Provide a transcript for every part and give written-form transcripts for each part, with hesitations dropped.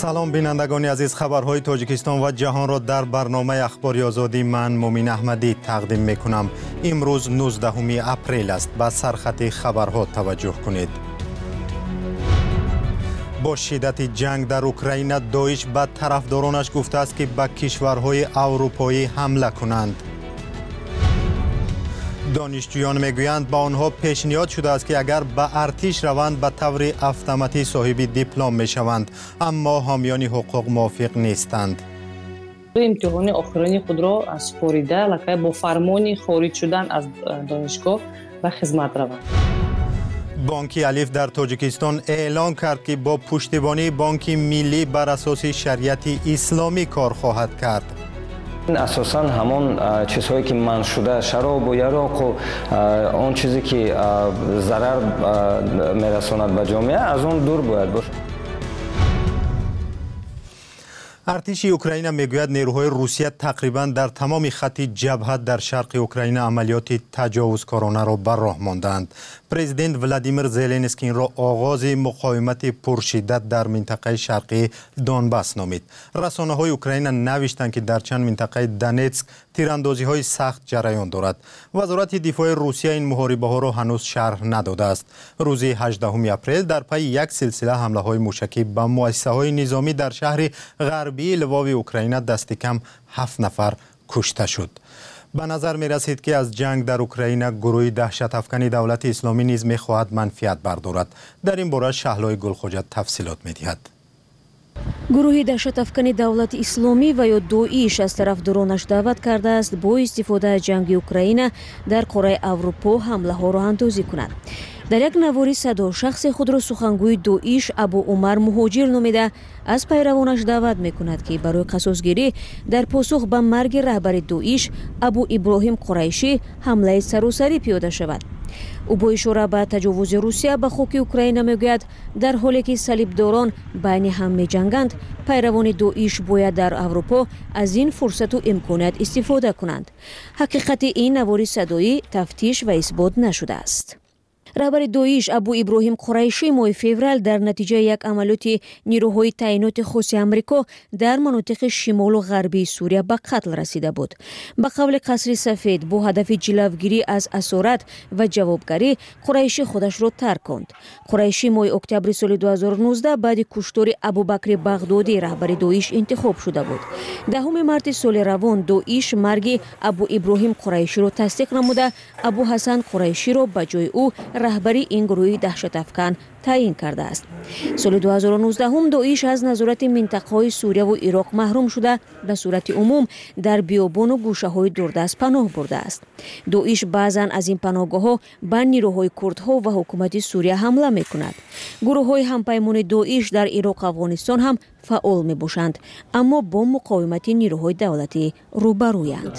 سلام بینندگان عزیز، خبرهای تاجیکستان و جهان را در برنامه اخباری آزادی من مومین احمدی تقدیم میکنم. امروز 19 اپریل است. به سرخط خبرها توجه کنید. با شدت جنگ در اوکراین، داعش به طرفدارانش گفته است که به کشورهای اروپایی حمله کنند. دانشجویان میگویند با آنها پیشنهاد شده است که اگر به ارتش روند به طور اتوماتیک صاحب دیپلم میشوند، اما حامیان حقوق موافق نیستند. امتحان آخرین خود را سپاریده لکه با فرمانی خارج شدن از دانشگاه و خدمت روند. بانک الف در تاجیکستان اعلان کرد که با پشتیبانی بانک ملی بر اساس شریعت اسلامی کار خواهد کرد. اساساً همون چیزهایی که منع شده، شراب و یراق و اون چیزی که ضرر میرساند به جامعه، از اون دور باید باشه. ارتش اوکراین میگوید نیروهای روسیه تقریبا در تمام خط جبهه در شرق اوکراین عملیات تجاوزکارانه را بر راه ماندند. پرزیدنت ولادیمیر زلنسکی را آغاز مقاومت پرشدت در منطقه شرقی دونباس نامید. رسانه‌های اوکراین نوشتند که در چند منطقه دونتسک تیراندازی‌های سخت جریان دارد. وزارت دفاع روسیه این محاربه‌ها را هنوز شرح نداده است. روز 18 اپریل در پی یک سلسله حمله‌های موشکی به مؤسسه‌های نظامی در شهر غربی لواو اوکراین دست کم 7 نفر کشته شد. به نظر می رسید که از جنگ در اوکراین گروه دهشت افکن دولت اسلامی نیز می خواهد منفعت بردارد. در این باره شهلای گلخوجه تفصیلات می دهد. گروه دهشت افکن دولت اسلامی و یا داعش از طرفدارانش دعوت کرده است با استفاده از جنگ اوکراین در قاره اروپا حمله ها را اندازی کند. در یک نواری صدا شخص خود را سخنگوی داعش ابو عمر مهاجر نامیده از پیروانش دعوت میکند که برای قصاصگیری در پاسخ به مرگ رهبر داعش ابو ابراهیم قریشی حمله سراسری پیاده شود. او با اشاره به تجاوز روسیه به خاک اوکراین میگوید در حالی که صلیبداران بین هم میجنگند، پیروان داعش باید در اروپا از این فرصت و امکانات استفاده کنند. حقیقت این نواری صدایی تفتیش و اثبات نشده است. رهبر داعش ابو ابراهیم قریشی ماه فوریه در نتیجه یک عملیات نیروهای تعینات خاص آمریکا در مناطق شمال و غربی سوریه به قتل رسیده بود. به قول قصر سفید با هدف جلوگیری از اسارت و جوابگری قریشی خودش را ترک کند. قریشی ماه اکتبر سال 2019 بعد کشتار ابوبکر بغدادی رهبر داعش انتخاب شده بود. 10 مارس سال روان داعش مرگ ابو ابراهیم قریشی را تصدیق نموده ابو حسن قریشی را به جای او رهبری این گروه دهشت افکن تعیین کرده است. سال 2019 هم داعش از نظارت منطقه‌های سوریه و عراق محروم شده به صورت عموم در بیابان و گوشه‌های دوردست پناه برده است. داعش بعضاً از این پناهگاه‌ها به نیروهای کردها و حکومت سوریه حمله می‌کند. گروه‌های همپیمان داعش در عراق و افغانستان هم فعال می‌باشند، اما با مقاومت نیروهای دولتی روبرویند.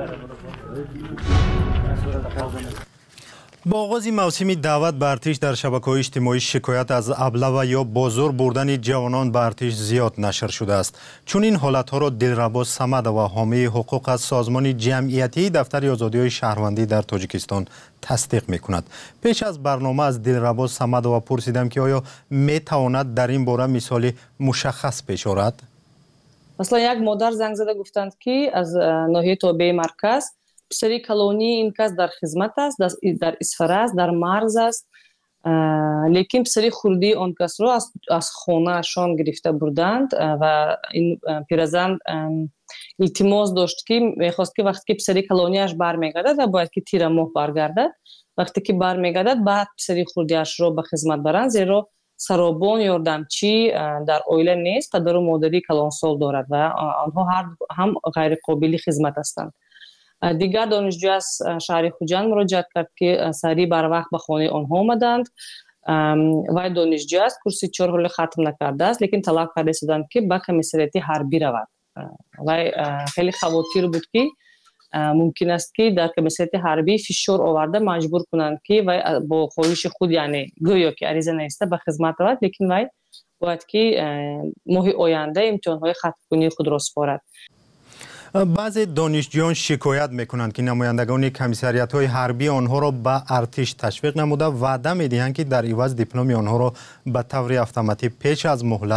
با آغاز موسم دعوت به ارتش در شبکه‌های اجتماعی شکایت از ابله و یا بازار بردن جوانان به ارتش زیاد نشر شده است. چون این حالت‌ها را دلربا صمد و حامی حقوق از سازمان جمعیتی دفتر آزادی‌های شهروندی در تاجیکستان تصدیق می‌کند. پیش از برنامه از دلربا صمد و پرسیدم که آیا می‌تواند در این باره مثال مشخص پیش آورد؟ مثلا یک مادر زنگ زده گفتند که از ناحیه تابع مرکز پسری کلونی این کس در خدمت است، در اسفر است، در مرز است، لیکن پسری خردی آن کس را از خانه شان گرفته بردند و این پیرزن التماس داشت که میخواست که وقتی که پسری کلونیش برمیگردد و باید که تیر ماه برگردد، وقتی که برمیگردد بعد پسری خردیش را به خدمت برند، زیرا سرابان یاردمچی در اویله نیست، پدر و مادری کلانسال دارد و آنها هم غیر قابل خدمت هستند. دیگر دانشجو از شهر خوجند مراجعت کرد که سریع بر وقت به خانه آنها آمدند و دانشجو است، کورس 4 حال ختم نکرده است، لیکن طلب کرده شدند که به کمیسریت حربی رود و خیلی خواطر بود که ممکن است که در کمیسریت حربی فشار آورده مجبور کنند که و با خواهش خود یعنی گویا که عریضه نیسته به خدمت رود، لیکن وای باید که ماه آینده امتحان‌های ختم کنی خود را سپارد. بعضی دانشجویان شکایت میکنند که نمایندگان کمیسریت‌های حربی آنها را به ارتش تشویق نموده وعده میدهند که در عوض دیپلم آنها را به طور اتوماتیک پیش از مهلت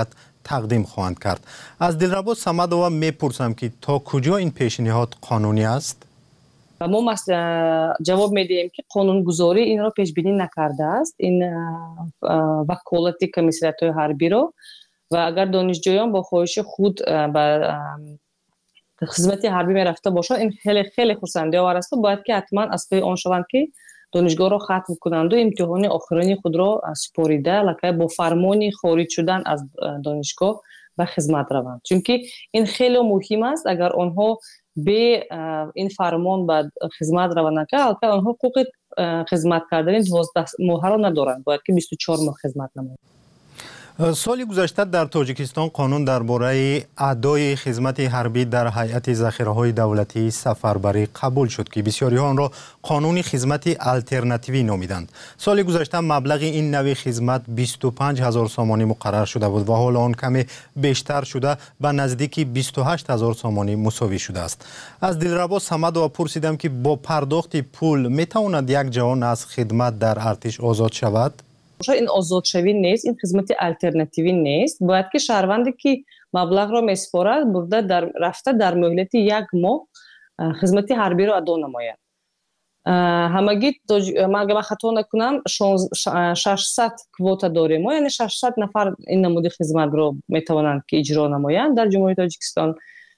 تقدیم خواهند کرد. از دلربا صمدووا میپرسم که تا کجا این پیشنهاد قانونی است؟ ما جواب میدیم که قانونگذاری این را پیش بینی نکرده است، این وکالت کمیسیت حربی رو، و اگر دانشجویان با خواهش خود به خدمت حربی می رفته باشند این خیلی خیلی خرسندی آور است. باید که حتما از پی آن شوند که دانشگاه را ختم کنند و امتحان آخرین خود را سپاریده لکه با فرمانی خارج شدن از دانشگاه به خدمت روند، چون که این خیلی مهم است. اگر آنها به این فرمان به خدمت روند نکنند آنها حقوق خدمت کردن 12 ماه را ندارند، باید که 24 ماه خدمت نمایند. سال گذشته در تاجیکستان قانون درباره ادای خدمت حربی در هیئت ذخیره‌های دولتی سفربری قبول شد که بسیاری آن را قانون خدمت آلترناتیوی نامیدند. سال گذشته مبلغ این نوع خدمت 25000 سامانی مقرر شده بود و حال آن کمی بیشتر شده به نزدیک 28000 سامانی مساوی شده است. از دلربا صمدووا پرسیدم که با پرداخت پول میتواند یک جوان از خدمت در ارتش آزاد شود؟ این آزادشوی نیست، این خدمت آلترناتیوی نیست. باید که شهروندی که مبلغ را میسپارد برده رفته در مهلت 1 ماه خدمت حربی را ادا نماید. همگی اگر خطا نکنم 600 کواتا داریم ما، یعنی 600 نفر این نمود خدمت را میتوانند که اجرا نمایند در جمهوری تاجیکستان.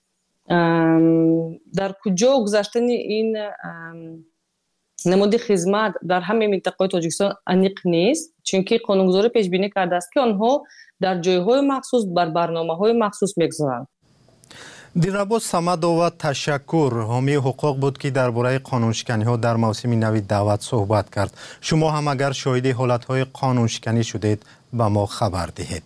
در کجا گذشتن این نمود خدمت در همه منطقه تاجیکستان انیق نیست، چون که قانونگذاری پیش بینی کرده است که آنها در جایهای مخصوص بر برنامه‌های مخصوص میگذارند. دلربا صمدووا تشکر. حامی حقوق بود که درباره قانونشکنی‌ها در موسم نو دعوت صحبت کرد. شما هم اگر شاهد حالت‌های قانونشکنی شدید به ما خبر دهید.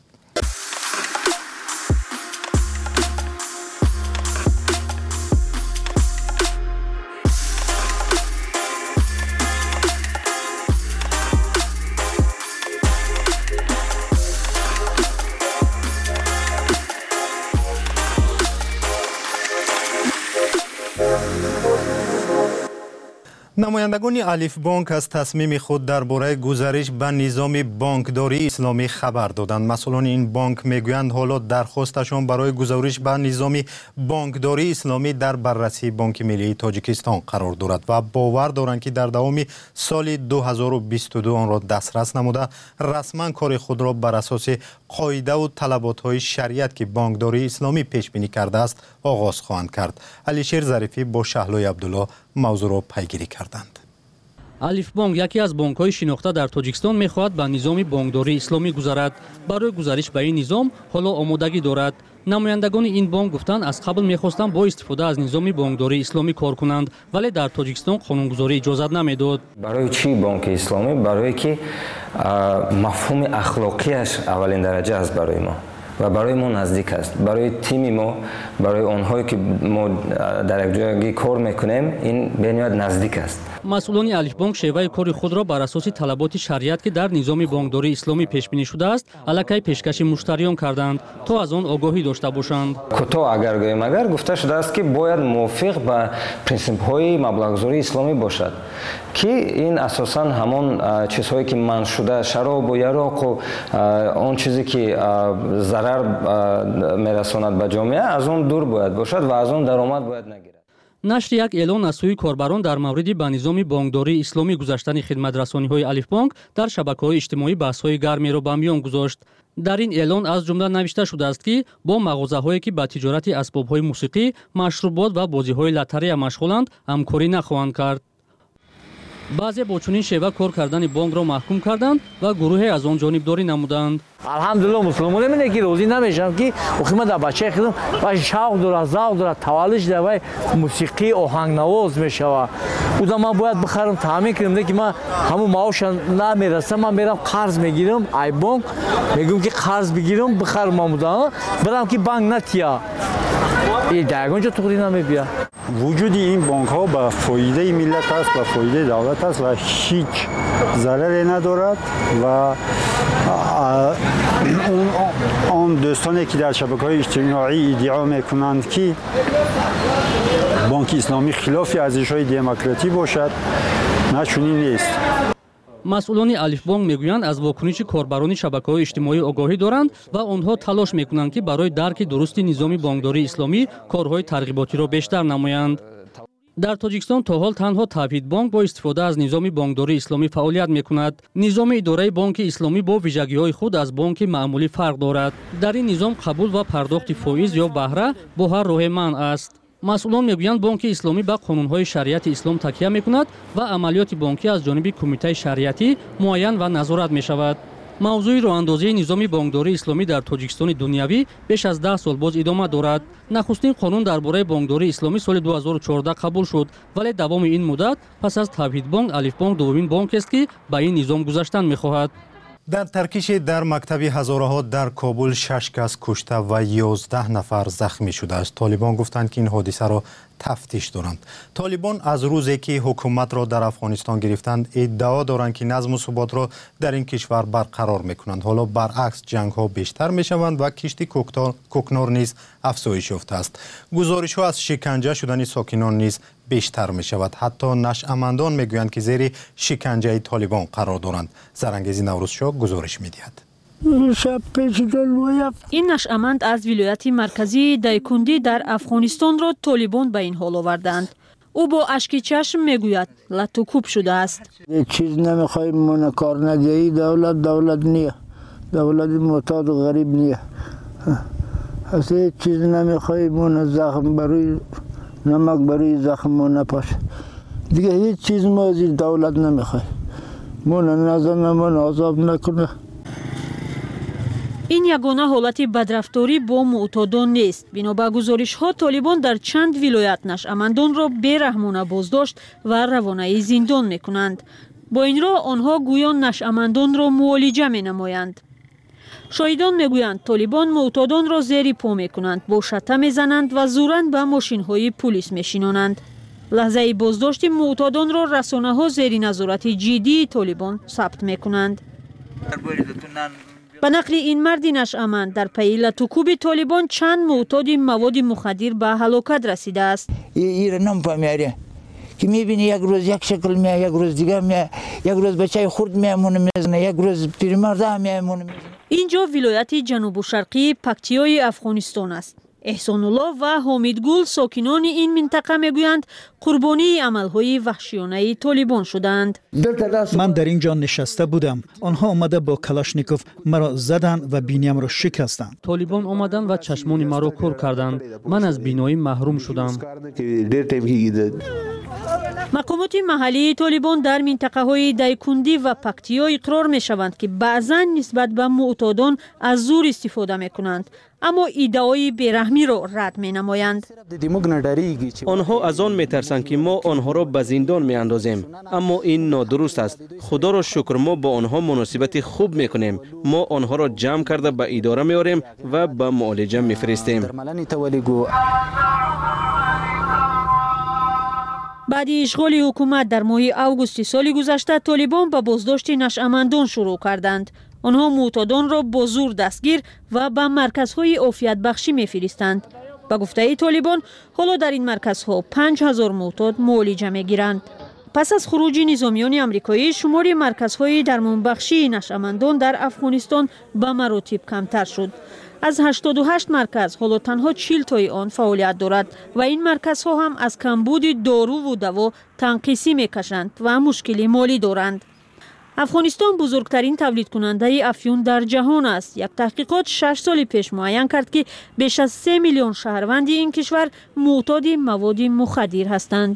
نمایندگان الف بانک از تصمیم خود درباره گزارش به نظام بانکداری اسلامی خبر دادند. مسئولان این بانک میگویند حالا درخواستشان برای گزارش به نظام بانکداری اسلامی در بررسی بانک ملی تاجیکستان قرار دارد و باور دارند که در دوام سال 2022 آن را دسترس نموده رسما کار خود را بر اساس قاعده و طلبات شریعت که بانکداری اسلامی پیش بینی کرده است آغاز خواهند کرد. علیشیر ظریفی با شهلای عبدالله موضوع را پیگیری کردند. الف بانک یکی از بانک‌های شناخته در تاجیکستان می‌خواهد به نظام بانکداری اسلامی گذارد. برای گزارش به این نظام حالا آمادگی دارد. نمایندگان این بانک گفتند از قبل می‌خواستند با استفاده از نظام بانکداری اسلامی کار کنند، ولی در تاجیکستان قانونگذاری اجازه نمیداد. برای چی بانک اسلامی؟ برای که مفهوم اخلاقیش اولین درجه است برای ما و برای ما نزدیک است. برای تیم ما، برای آنهایی که ما در یک جایی کار میکنیم این بنیاد نزدیک است. مسئولان الف بانک شیوه کار خود را بر اساس طلبات شریعت که در نظام بانکداری اسلامی پیش بینی شده است الکی پیشکش مشتریان کردند تا از آن آگاهی داشته باشند. کوتاه اگر گویم اگر گفته شده است که باید موافق با پرینسیپ های مبلغ‌گذاری اسلامی باشد که این اساساً همان چیزهایی که منع شده، شراب و یراق و آن چیزی که ضرر میرساند به جامعه از آن دور باید باشد و از آن درآمد باید نگیرد. نشر یک اعلان از سوی کاربران در مورد به نظام بانکداری اسلامی گذاشتن خدمت‌رسانی‌های الف بانک در شبکه‌های اجتماعی بحث‌های گرمی را به میان گذاشت. در این اعلان از جمله نوشته شده است که با مغازه‌هایی که به تجارت اسباب‌های موسیقی، مشروبات و بازی‌های لاتاری مشغولند همکاری نخواهند کرد. بعضی با چنین شیوه کار کردن بانک را محکوم کردند و گروهی از آن جانبداری نمودند. الحمدلله مسلمان میگه که روزی نمیشم که خدمت در بچه خودم و شوق داره، ذوق داره، تولدش داره، موسیقی آهنگ نواز میشوه. اون من باید بخرم تامین کنم که من همون معاش نمیرسم، من میرم قرض میگیرم ای بانک میگم که قرض بگیرم بخرم مامودا برام که بانک نتیا این داگونجا توری نمیبیا. وجود این بانک ها به فایده ملت است، به فایده دولت است و هیچ ضرری ندارد و اون دوستانی که در شبکه‌های اجتماعی ادعا میکنند که بانک اسلامی خلاف ارزش‌های دموکراسی باشد نه چنین نیست. масъулони алифбонк мегӯянд аз вокуниши корбарони шабакаҳои иҷтимоӣ огоҳӣ доранд ва онҳо талош мекунанд ки барои дарки дурусти низоми бонкдории исломӣ корҳои тарғиботиро бештар намоянд. дар тоҷикистон то ҳол танҳо тавҳидбонк бо истифода аз низоми бонкдории исломӣ фаъолият мекунад. низоми идораи бонки исломӣ бо вижагиҳои худ аз бонки маъмулӣ фарқ дорад. дар ин низом қабул ва пардохти фоиз ё баҳра бо ҳар роҳе манъ аст. масъулон мегӯянд бонки исломӣ ба қонунҳои шариати ислом такя мекунад ва амалиёти бонкӣ аз ҷониби кумитаи шариатӣ муайян ва назорат мешавад. мавзӯи роҳандозии низоми бонкдории исломӣ дар тоҷикистони дунявӣ беш аз 10 сол боз идома дорад. нахустин қонун дар бораи бонкдории исломӣ соли 2014 қабул шуд, вале давоми ин муддат пас аз тавҳидбонк алифбонк дуввумин бонкест ки ба ин низом гузаштан мехоҳад. дар таркиши дар мактаби ҳазораҳо дар Кобул 6 кас кушта ва 11 нафар захмӣ шудааст. Толибон гуфтанд ки ин ҳодисаро тафтиш доранд. Толибон аз рӯзе ки ҳукуматро дар Афғонистон гирифтанд иддао доранд ки назму суботро дар ин кишвар барқарор мекунанд. ҳоло баръакс ҷангҳо бештар мешаванд ва кишти кӯкнор низ афзоиш ёфтааст. гузоришҳо аз шиканҷа шудани сокинон низ бештар мешавад. ҳатто нашъамандон мегӯянд ки зери шиканҷаи Толибон қарор доранд. Зарангези Наврӯзшо гузориш медиҳад. ин нашъаманд аз вилояти марказии Дайкунди дар Афғонистонро Толибон ба ин ҳол оварданд. ӯ бо ашки чашм мегӯяд латукуб шудааст. чиз намехоҳем мона кор надиҳии давлат ния. давлати муҳтоҷ ғариб ния. аз ҳеҷ чиз намехоҳем мона захм барои намак барои захм мо напоша. дига ҳеҷ чиз мо аз ин давлат намехоҳем. мона назана, мона азоб накуна. ин ягона ҳолати бадрафторӣ бо муътодон нест. бино ба гузоришҳо Толибон дар чанд вилоят нашъамандонро бераҳмона боздошт ва равонаи зиндон мекунанд. бо ин роҳ онҳо гӯё нашъамандонро муолиҷа менамоянд. шоҳидон мегӯянд Толибон муътодонро зери по мекунанд, бо шатта мезананд ва зуран ба мошинҳои пулис мешинонанд. лаҳзаи боздошти муътодонро расонаҳо зери назорати ҷиддии Толибон сабт мекунанд. ба нақли ин марди нашъаманд дар пайи латукуби Толибон чанд муътоди маводи мухаддир ба ҳалокат расидааст. ира намфаҳмяре ки мебини як рӯз як шакл меа, як рӯз дигар меа, як рӯз бачаи хурд меамона мезана, як рӯз пиримарда меамона мезана. инҷо вилояти ҷанубушарқии Пактиёи Афғонистон аст. эҳсонулло ва ҳомидгул сокинони ин минтақа мегӯянд қурбонии амалҳои ваҳшиёнаи Толибон шуданд. ман дар ин ҷо нишаста будам. онҳо омада бо калашников маро заданд ва бинияамро шикастанд. Толибон омаданд ва чашмони маро кор карданд. ман аз биноӣ маҳрум шудам. мақомоти маҳаллии Толибон дар минтақаҳои Дайкунди ва Пактиё иқрор мешаванд ки баъзан нисбат ба муътодон аз зур истифода мекунанд, аммо иддаои бераҳмиро рад менамоянд. онҳо аз он метарсанд ки мо онҳоро ба зиндон меандозем, аммо ин нодуруст аст. худоро шукр, мо бо онҳо муносибати хуб мекунем. мо онҳоро ҷамъ карда ба идора меорем ва ба муолиҷа мефиристем. баъди ишғоли ҳукумат дар моҳи августи соли гузашта Толибон ба боздошти нашъамандон шурӯъ карданд. онҳо муътодонро бо зур дастгир ва ба марказҳои офиятбахшӣ мефиристанд. ба гуфтаи Толибон ҳоло дар ин марказҳо 5000 муътод муолиҷа мегиранд. пас аз хуруҷи низомиёни амрикоӣ шумори марказҳои дармонбахшии нашъамандон дар Афғонистон ба маротиб камтар шуд. аз 88 марказ ҳоло танҳо 40 тои он фаъолият дорад ва ин марказҳо ҳам аз камбуди доруву даво танқисӣ мекашанд ва мушкили молӣ доранд. Афғонистон бузургтарин тавлидкунандаи афюн дар ҷаҳон аст. як таҳқиқот 6 соли пеш муайян кард ки беш аз 3 миллион шаҳрванди ин кишвар муътоди маводи мухаддир ҳастанд.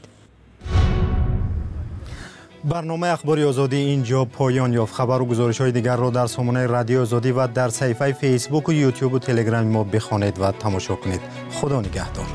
барномаи ахбори озодӣ инҷо поён ёфт. хабару гузоришҳои дигарро дар сомонаи радиои озодӣ ва дар саҳифаи фейсбуку ютубу телеграми мо бихонед ва тамошо кунед. худо нигаҳдор.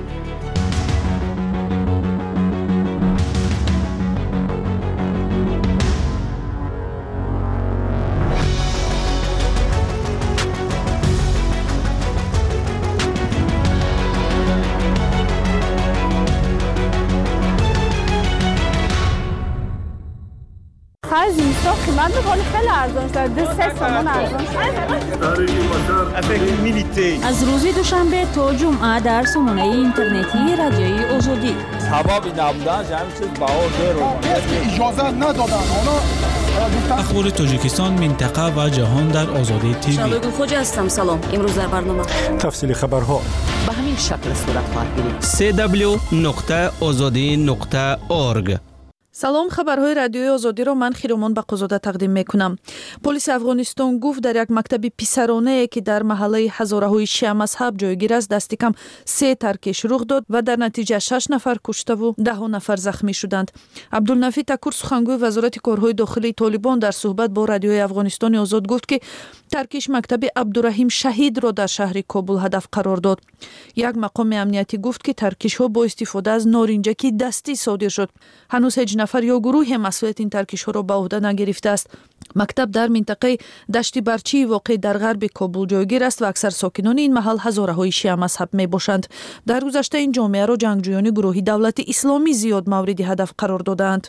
زیستا قیمت بکنی خیلی ارزان شد. 3 تومان ارزان شد. از روز دوشنبه تا جمعه در سامانه اینترنتی رادیوی آزادی. سبب نبودن همین چیز بهار داره. اجازه ندادن اونا اخبار تاجیکستان، منطقه و جهان در آزادی تیوی. شادگل خوجا هستم. سلام. امروز در برنامه تفصیل خبرها به همین شکل صورت خواهد گرفت. www.azadi.org. салом, хабарҳои радиои озодиро ман хиромон бақозода тақдим мекунам. полиси Афғонистон гуфт дар як мактаби писаронае ки дар маҳаллаи ҳазораҳои шиъамазҳаб ҷойгир аст дасти кам 3 таркиш рух дод ва дар натиҷа 6 нафар куштаву 10 нафар захмӣ шуданд. Абдулнафи Такур, сухангӯи вазорати корҳои дохилии Толибон, дар суҳбат бо радиои Афғонистони озод гуфт ки таркиш мактаби Абдураҳим Шаҳидро дар шаҳри Кобул ҳадаф қарор дод. як мақоми амниятӣ гуфт ки таркишҳо бо истифода аз норинҷакӣ дастӣ содир шуд. ҳанӯз ҳеҷ нафар ё гурӯҳе масъулияти ин таркишҳоро ба уҳда нагирифтааст. мактаб дар минтақаи дашти барчии воқеъ дар ғарби Кобул ҷойгир аст ва аксар сокинони ин маҳал ҳазораҳои шиъамазҳаб мебошанд. дар гузашта ин ҷомеаро ҷангҷӯёни гурӯҳи давлати исломӣ зиёд мавриди ҳадаф қарор доданд.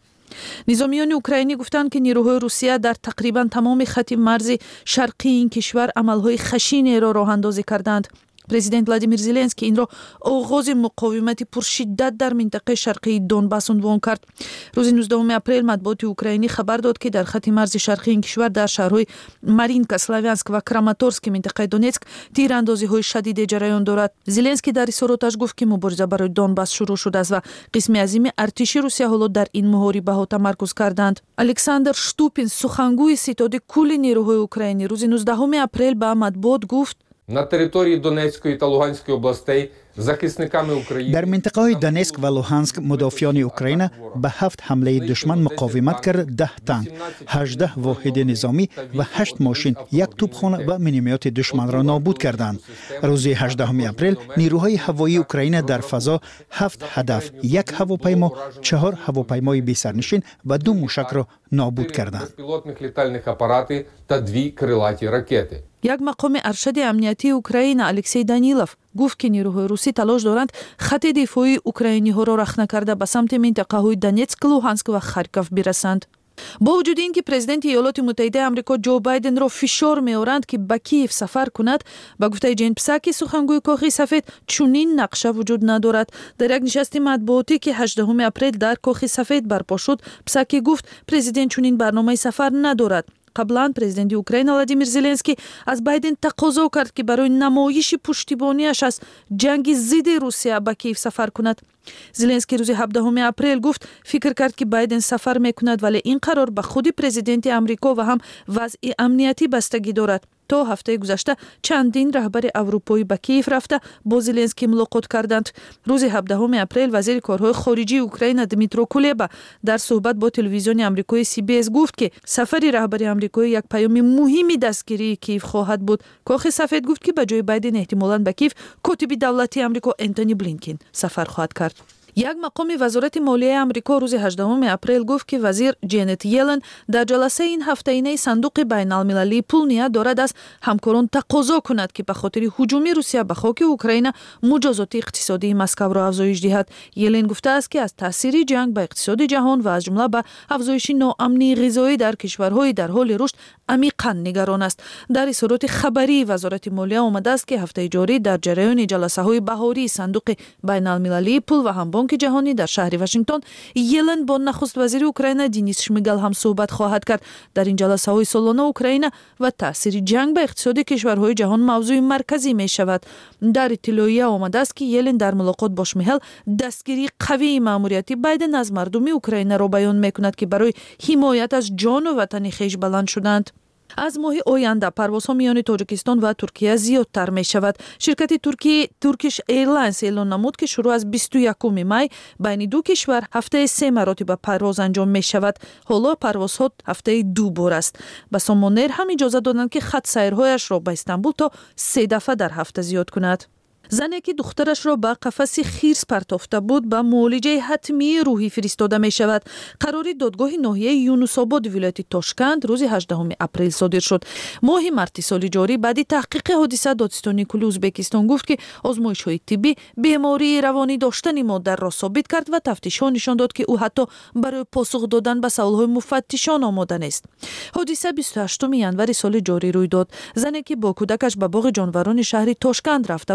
низомиёни украинӣ гуфтанд ки нирӯҳои Русия дар тақрибан тамоми хатти марзи шарқии ин кишвар амалҳои хашинеро роҳандозӣ карданд. президент Владимир Зеленский инро оғози муқовимати пуршиддат дар минтақаи шарқии Донбасс унвон кард. рӯзи 19 апрел матбуоти украинӣ хабар дод ки дар хатти марзи шарқии ин кишвар дар шаҳрҳои Маринка, Славянск ва Краматорски минтақаи Донецк тирандозиҳои шадиде ҷараён дорад. Зеленский дар изҳороташ гуфт ки мубориза барои Донбасс шурӯъ шудааст ва қисми азими артиши Русия ҳоло дар ин муҳорибаҳо тамаркуз карданд. Александр Штупин, сухангӯи ситоди кулли нирӯҳои Украинӣ, рӯзи 19 апрел ба матбуот гуфт: на території Донецької та Луганської областей захисниками України. در منطقه‌های دونецک و لوهانسک مدافعان اوکراین به 7 حمله دشمن مقاومت کرد. 10 تانک، 18 واحد نظامی و 8 ماشین، یک توپخانه و مینیمات دشمن را نابود کردند. روز 18 اپریل نیروهای هوایی اوکراین در فضا 7 هدف، یک هواپیما، 4 هواپیمای بی‌سرنشین و 2 موشک را نابود کردند. безпілотних літальних апарати та 2 крилаті ракети. як мақоми аршади амниятии Украина Алексей Данилов гуфт ки нирӯҳои русӣ талош доранд хатти дифоии украиниҳоро рахна карда ба самти минтақаҳои Донецк, Луҳанск ва Харьков бирасанд. бо вуҷуди ин ки президенти Иёлоти Муттаҳидаи Амрико Ҷо Байденро фишор меоранд ки ба Киев сафар кунад, ба гуфтаи Ҷен Псаки, сухангӯи Коҳи Сафед, чунин нақша вуҷуд надорад. дар як нишасти матбуотӣ ки 18 апрел дар Коҳи Сафед барпо шуд, Псаки гуфт президент чунин барномаи сафар надорад. қаблан президенти Украина Владимир Зеленский аз Байден тақозо кард ки барои намоиши пуштибониаш аз ҷанги зидди Русия ба Киев сафар кунад. Зеленский рӯзи 17 апрел гуфт фикр кард ки Байден сафар мекунад, вале ин қарор ба худи президенти Амрико ва ҳам вазъи амниятӣ бастагӣ дорад. то ҳафтаи гузашта чандин раҳбари аврупоӣ ба Киев рафта бо Зеленский мулоқот карданд. рӯзи 17 апрел вазири корҳои хориҷии Украина Дмитро Кулеба дар суҳбат бо телевизиони амрикои CBS гуфт ки сафари раҳбари амрикоӣ як паёми муҳими дастгирии Киев хоҳад буд. Кохи Сафед гуфт ки ба ҷои Байден эҳтимолан ба Киев котиби давлатии Амрико Энтони Блинкен сафар хоҳад кард. як мақоми вазорати молияи Амрико рӯзи 18 апрел гуфт ки вазир Ҷенет Йелен дар ҷаласаи ин ҳафтаинаи сандуқи байналмилалии пул ният дорад аз ҳамкорон тақозо кунад ки ба хотири ҳуҷуми Русия ба хоки Украина муҷозоти иқтисодии Москваро афзоиш диҳад. Йелен гуфтааст ки аз таъсири ҷанг ба иқтисоди ҷаҳон ва аз ҷумла ба афзоиши ноамнии ғизоӣ дар кишварҳои дар ҳоли рушд амиқан нигарон аст. дар изҳороти хабарии вазорати молия омадааст ки ҳафтаи ҷорӣ дар ҷараёни ҷаласаҳои баҳории сандуқи байналмилалии пул ва ҳам бонки ҷаҳонӣ дар шаҳри Вашингтон Йелен бо нахуст вазири Украина Денис Шмигал ҳам суҳбат хоҳад кард. дар ин ҷаласаҳои солона Украина ва таъсири ҷанг ба иқтисоди кишварҳои ҷаҳон мавзӯи марказӣ мешавад. дар иттилоия омадааст ки Йелен дар мулоқот бо Шмигал дастгирии қавии маъмурияти Байден аз мардуми Украинаро баён мекунад ки барои ҳимоят аз ҷону ватани хеш баланд шуданд. аз моҳи оянда парвозҳо миёни Тоҷикистон ва Туркия зиёдтар мешавад. ширкати Turkish Airlines эълон намуд ки шурӯъ аз 21 май байни ду кишвар ҳафтаи 3 маротиба парвоз анҷом мешавад. ҳоло парвозҳо ҳафтаи 2 бор аст. ба Сомонер ҳам иҷоза доданд ки хат сайрҳояшро ба Истанбул то 3 дафъа дар ҳафта зиёд кунад. зане ки духтарашро ба қафаси хирс партофта буд ба муолиҷаи ҳатмии рӯҳӣ фиристода мешавад. қарори додгоҳи ноҳияи Юнусободи вилояти Тошканд рӯзи 18 апрел содир шуд. моҳи марти соли ҷорӣ баъди таҳқиқи ҳодиса Додистони кулли Узбекистон гуфт ки озмоишҳои тиббӣ бемории равонӣ доштани модарро собит кард ва тафтишҳо нишон дод ки ӯ ҳатто барои посух додан ба саволҳои муфаттишон омода нест. ҳодиса 28 январи соли ҷорӣ рӯй дод. зане ки бо кӯдакаш ба боғи ҷонварони шаҳри Тошканд рафта буд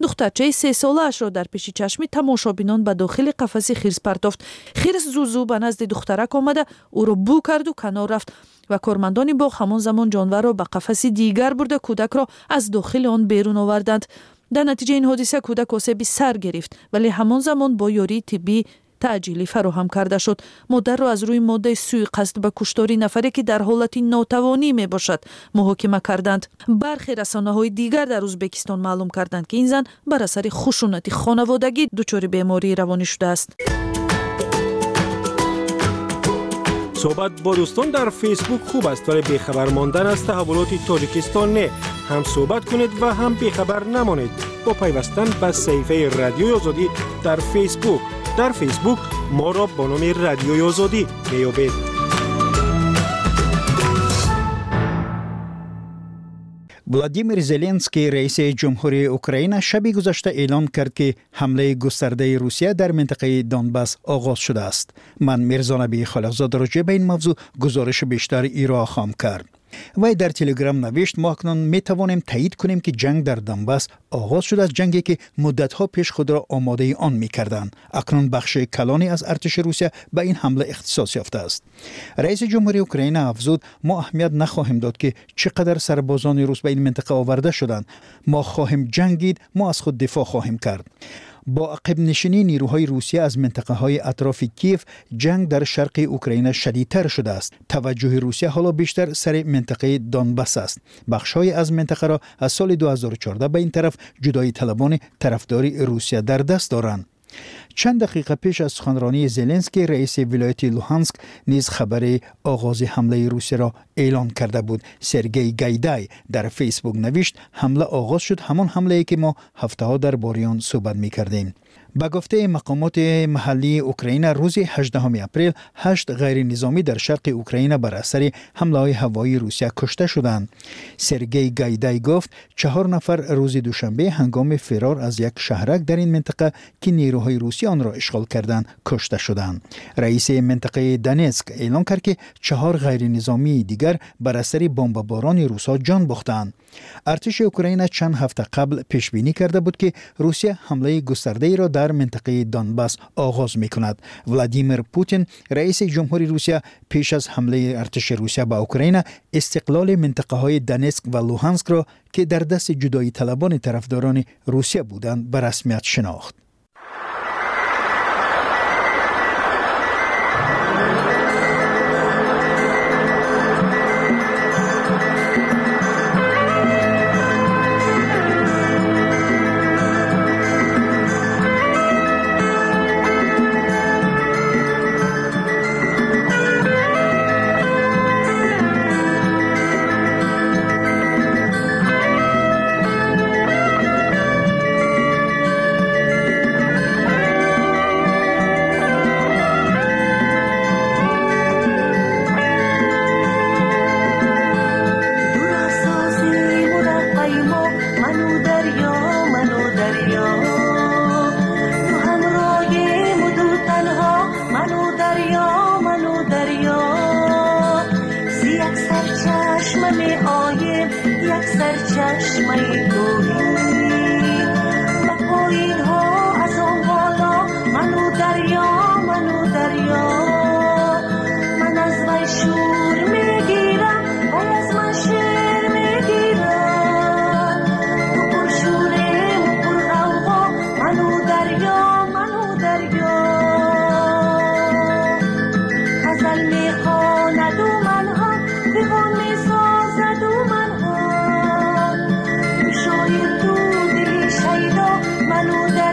духтарчаи 3 солаашро дар пеши чашми тамошобинон ба дохили қафаси хирс партофт. Хирс зузу ба назди духтарак омада ӯро бу карду канор рафт ва кормандони боғ ҳамон замон ҷонварро ба қафаси дигар бурда кӯдакро аз дохили он берун оварданд. дар натиҷаи ин ҳодиса кӯдак осеби сар гирифт, вале ҳамон замон бо ёрии тиббӣ таъҷилӣ фароҳам карда шуд. модарро аз рӯи моддаи сӯи қасд ба куштори нафаре ки дар ҳолати нотавонӣ мебошад муҳокима карданд. бархе расонаҳои дигар дар ӯзбекистон маълум карданд ки ин зан бар асари хушунати хонаводагӣ дучори бемории равонӣ шудааст. صحبت با دوستان در فیسبوک خوب است ولی بیخبر ماندن از تحولات تاجیکستان نه. هم صحبت کنید و هم بیخبر نمانید با پیوستن به صفحه رادیوی آزادی در فیسبوک. در فیسبوک ما را با نام رادیوی آزادی بیابید. ولادیمیر زلنسکی رئیس جمهوری اوکراین شبی گذشته اعلام کرد که حمله گسترده روسیه در منطقه دونباس آغاز شده است. من میرزا نبی خالقزاده راجع به این موضوع گزارش بیشتر ایرا خواهم کرد. وی در تلگرام نوشت ما اکنون می توانیم تایید کنیم که جنگ در دونباس آغاز شده از جنگی که مدت‌ها پیش خود را آماده آن می‌کردند. اکنون بخش کلانی از ارتش روسیه به این حمله اختصاص یافته است. رئیس جمهوری اوکراین افزود ما اهمیت نخواهیم داد که چقدر سربازان روس به این منطقه آورده شدند. ما خواهیم جنگید، ما از خود دفاع خواهیم کرد. با عقب نشینی نیروهای روسیه از منطقه های اطراف کیف جنگ در شرق اوکراین شدیدتر شده است. توجه روسیه حالا بیشتر سر منطقه دونباس است. بخش‌های از منطقه را از سال 2014 به این طرف جدایی طلبان طرفداری روسیه در دست دارند. چند دقیقه پیش از سخنرانی زلنسکی رئیس ولایت لوهانسک نیز خبر آغاز حمله روسیه را اعلان کرده بود. سرگئی گایدای در فیسبوک نوشت حمله آغاز شد، همان حمله‌ای که ما هفته‌ها درباره آن صحبت می‌کردیم. با گفته مقامات محلی اوکراین روز 18 اپریل 8 غیر نظامی در شرق اوکراین بر اثر حمله هوایی روسیه کشته شدند. سرگئی گایدای گفت 4 نفر روز دوشنبه هنگام فرار از یک شهرک در این منطقه که نیروهای روسی آن را اشغال کردند کشته شدند. رئیس منطقه دونتسک اعلام کرد که 4 غیر نظامی دیگر بر اثر بمباران روسا جان باختند. ارتش اوکراین چند هفته قبل پیش بینی کرده بود که روسیه حمله گسترده‌ای را در منطقه دونباس آغاز می‌کند. ولادیمیر پوتین رئیس جمهوری روسیه پیش از حمله ارتش روسیه به اوکراین استقلال منطقه‌های دونتسک و لوهانسک را که در دست جدایی طلبان طرفداران روسیه بودند به رسمیت شناخت. منو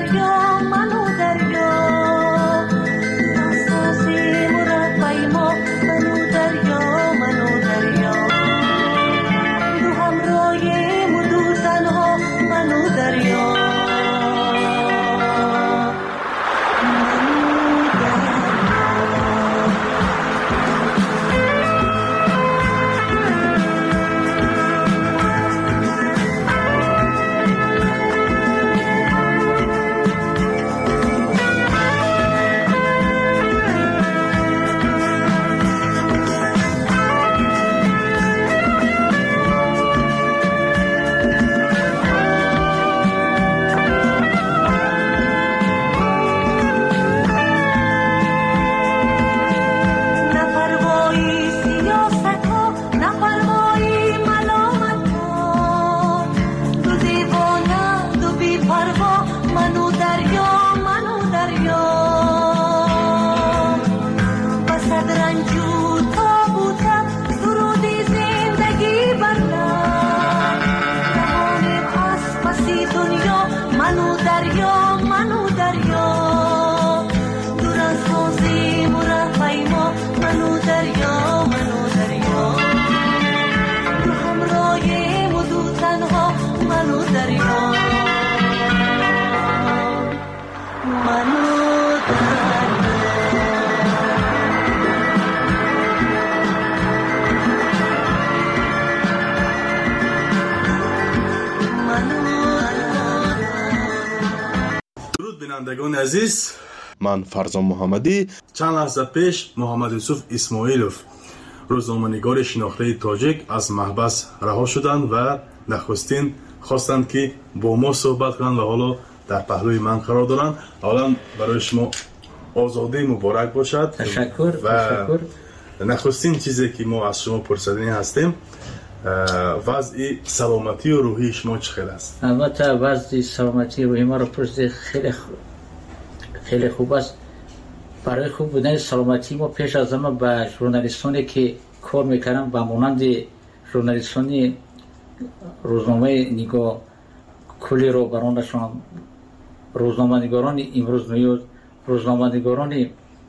شنوندگان عزیز، من فرزان محمدی چند لحظه پیش محمد یوسف اسماعیلوف روزنامه‌نگار شناخته تاجیک از محبس رها شدند و نخستین خواستند که با ما صحبت کنند و حالا در پهلوی من قرار دارند. اولا برای شما آزادی مبارک باشد. تشکر. و نخستین چیزی که ما از شما پرسیدنی هستیم، وضع سلامتی و روحی شما چقدر است؟ البته وضع سلامتی روحی ما رو پرسید خیلی خوب است. برای خوب بودن سلامتی ما پیش از همه به ژورنالیستانی که کار میکنن و مانند ژورنالیستانی روزنامه نگاه کلی رو برانشان، روزنامه نگاران امروز نیوز، روزنامه نگاران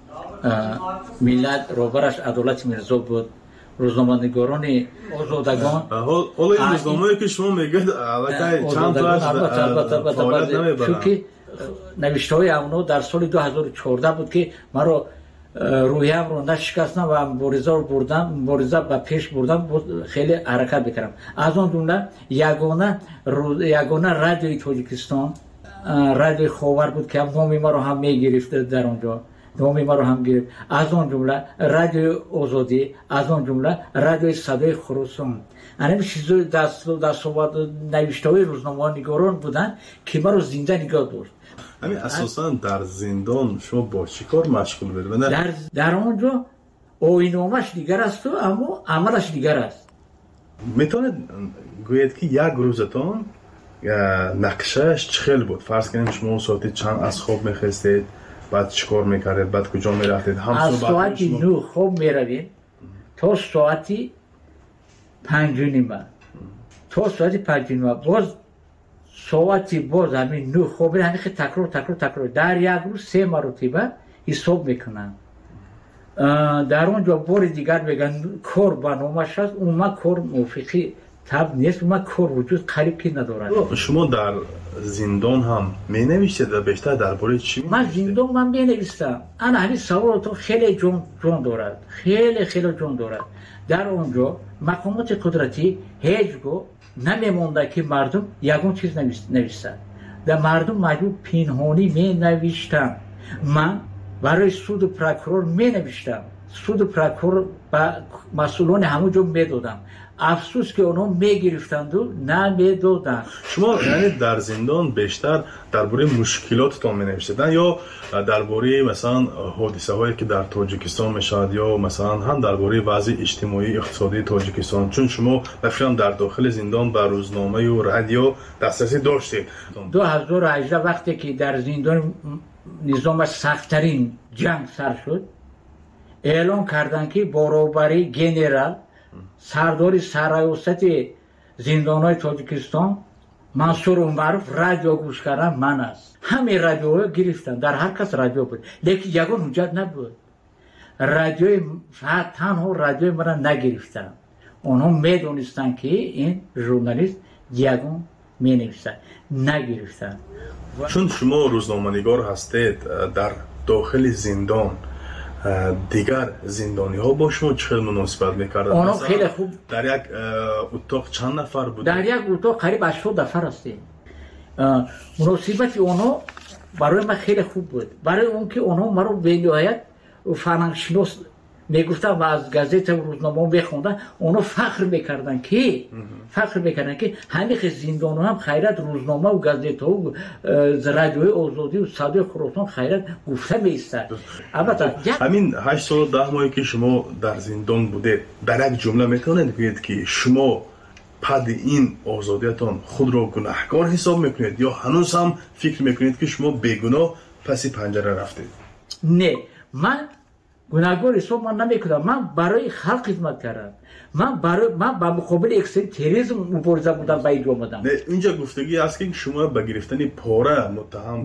ملت روبرش عدالت میرزا بود، روزنامه نگاران آزادگان. حالا این روزنامه‌ای که شما میگید البته چند تا از فعالیت نمیبرن، چون نوشته های اونا در سال 2014 بود که مرا روحیم رو نشکستم و مبارزه به پیش بردم، خیلی حرکت بکردم. از آن جمله یگانه رادیوی تاجیکستان، رادیوی خاور بود که نام ما رو هم میگرفته، در اونجا نام ما رو هم گرفت. از آن جمله رادیوی آزادی، از آن جمله رادیوی صدای خراسان. همین چیزا دستاورد نوشته‌های روزنامه‌نگاران بودن که ما رو زنده نگاه داشت. همین اساساً در زندان شما با چیکار مشغول بودید؟ در اونجا آیین‌نامه‌اش دیگر است و اما عملش دیگر است. میتونید گویید که یک روزتان نقشهش چخیل بود؟ فرض کنیم شما ساعتی چند از خواب میخواستید، بعد چیکار میکردید، بعد کجا میرفتید؟ از ساعتی 9 خواب میروید تا ساعتی 5:30 تا ساعتی 5:30 باز ساعتی باز همین 9 خواب همین تکرار در یک روز 3 مرتبه حساب میکنن. در اونجا بار دیگر بگن کار برنامه‌اش هست، اون ما کار موافقی تب نیست، اون ما کار وجود قریب که ندارد. شما در زندان هم می نوشتید و بیشتر درباره چی می نوشتید؟ من زندان من می نوشتم. انا همین سوال تو خیلی جون دارد، خیلی جون دارد. در اونجا مقامات قدرتی هیچگاه نمیمونده که مردم یگان چیز نوشتن. در مردم مجبور پنهانی می نوشتن. من برای سود و پروکورور می نوشتم. سود و پروکورور با مسئولان همونجا می دادم. افسوس که اونا می گرفتند و نمی دادن. شما یعنی در زندان بیشتر درباره مشکلاتتان می نوشتید یا درباره مثلا حادثه هایی که در تاجیکستان می شود یا مثلا هم درباره وضع اجتماعی اقتصادی تاجیکستان؟ چون شما بفرام در داخل زندان به روزنامه و رادیو دسترسی داشتید. 2018 وقتی که در زندان نظام سخت‌ترین جنگ سر شد، اعلام کردن که برابری گنرال سردار سرایوست زندان‌های تاجیکستان منصور عمرов رادیو گوش کردن من است. همه رادیو گرفتن، در هر کس رادیو بود، لیکن یگان حجت نبود. رادیوی تنها رادیوی مرا نگرفتن. اونها میدونستن که این ژورنالیست یگان مینویسد، نگرفتن. چون شما روزنامه‌نگار هستید در داخل زندان، دیگر زندانی ها با شما چه مناسبت میکردن؟ اونا خیلی خوب. در یک اتاق چند نفر بود؟ در یک اتاق قریب 80 نفر هستیم. مناسبت اونا برای من خیلی خوب بود. برای اون که اونا مرا به نهایت فرهنگشناس میگفتن و از گازت و روزنامه میخوندن، اونا فخر میکردن که همین زندان هم خیرت روزنامه و گازت و رادیوی آزادی و صدای خراسان خیرت گفته میستد. البته همین 8 سال و 10 ماهی که شما در زندان بوده، در یک جمله میتونید بگید که شما بعد این آزادیتان خود را گناهکار حساب میکنید یا هنوز هم فکر میکنید که شما بیگناه پس پنجره رفتید؟ نه، من گناهکار حساب من نمیکنم. من برای خلق خدمت کردم. من با مقابل اکستریم تروریسم مبارزه بودم، با اینجا اومدم. اینجا گفتگی است که شما به گرفتن پاره متهم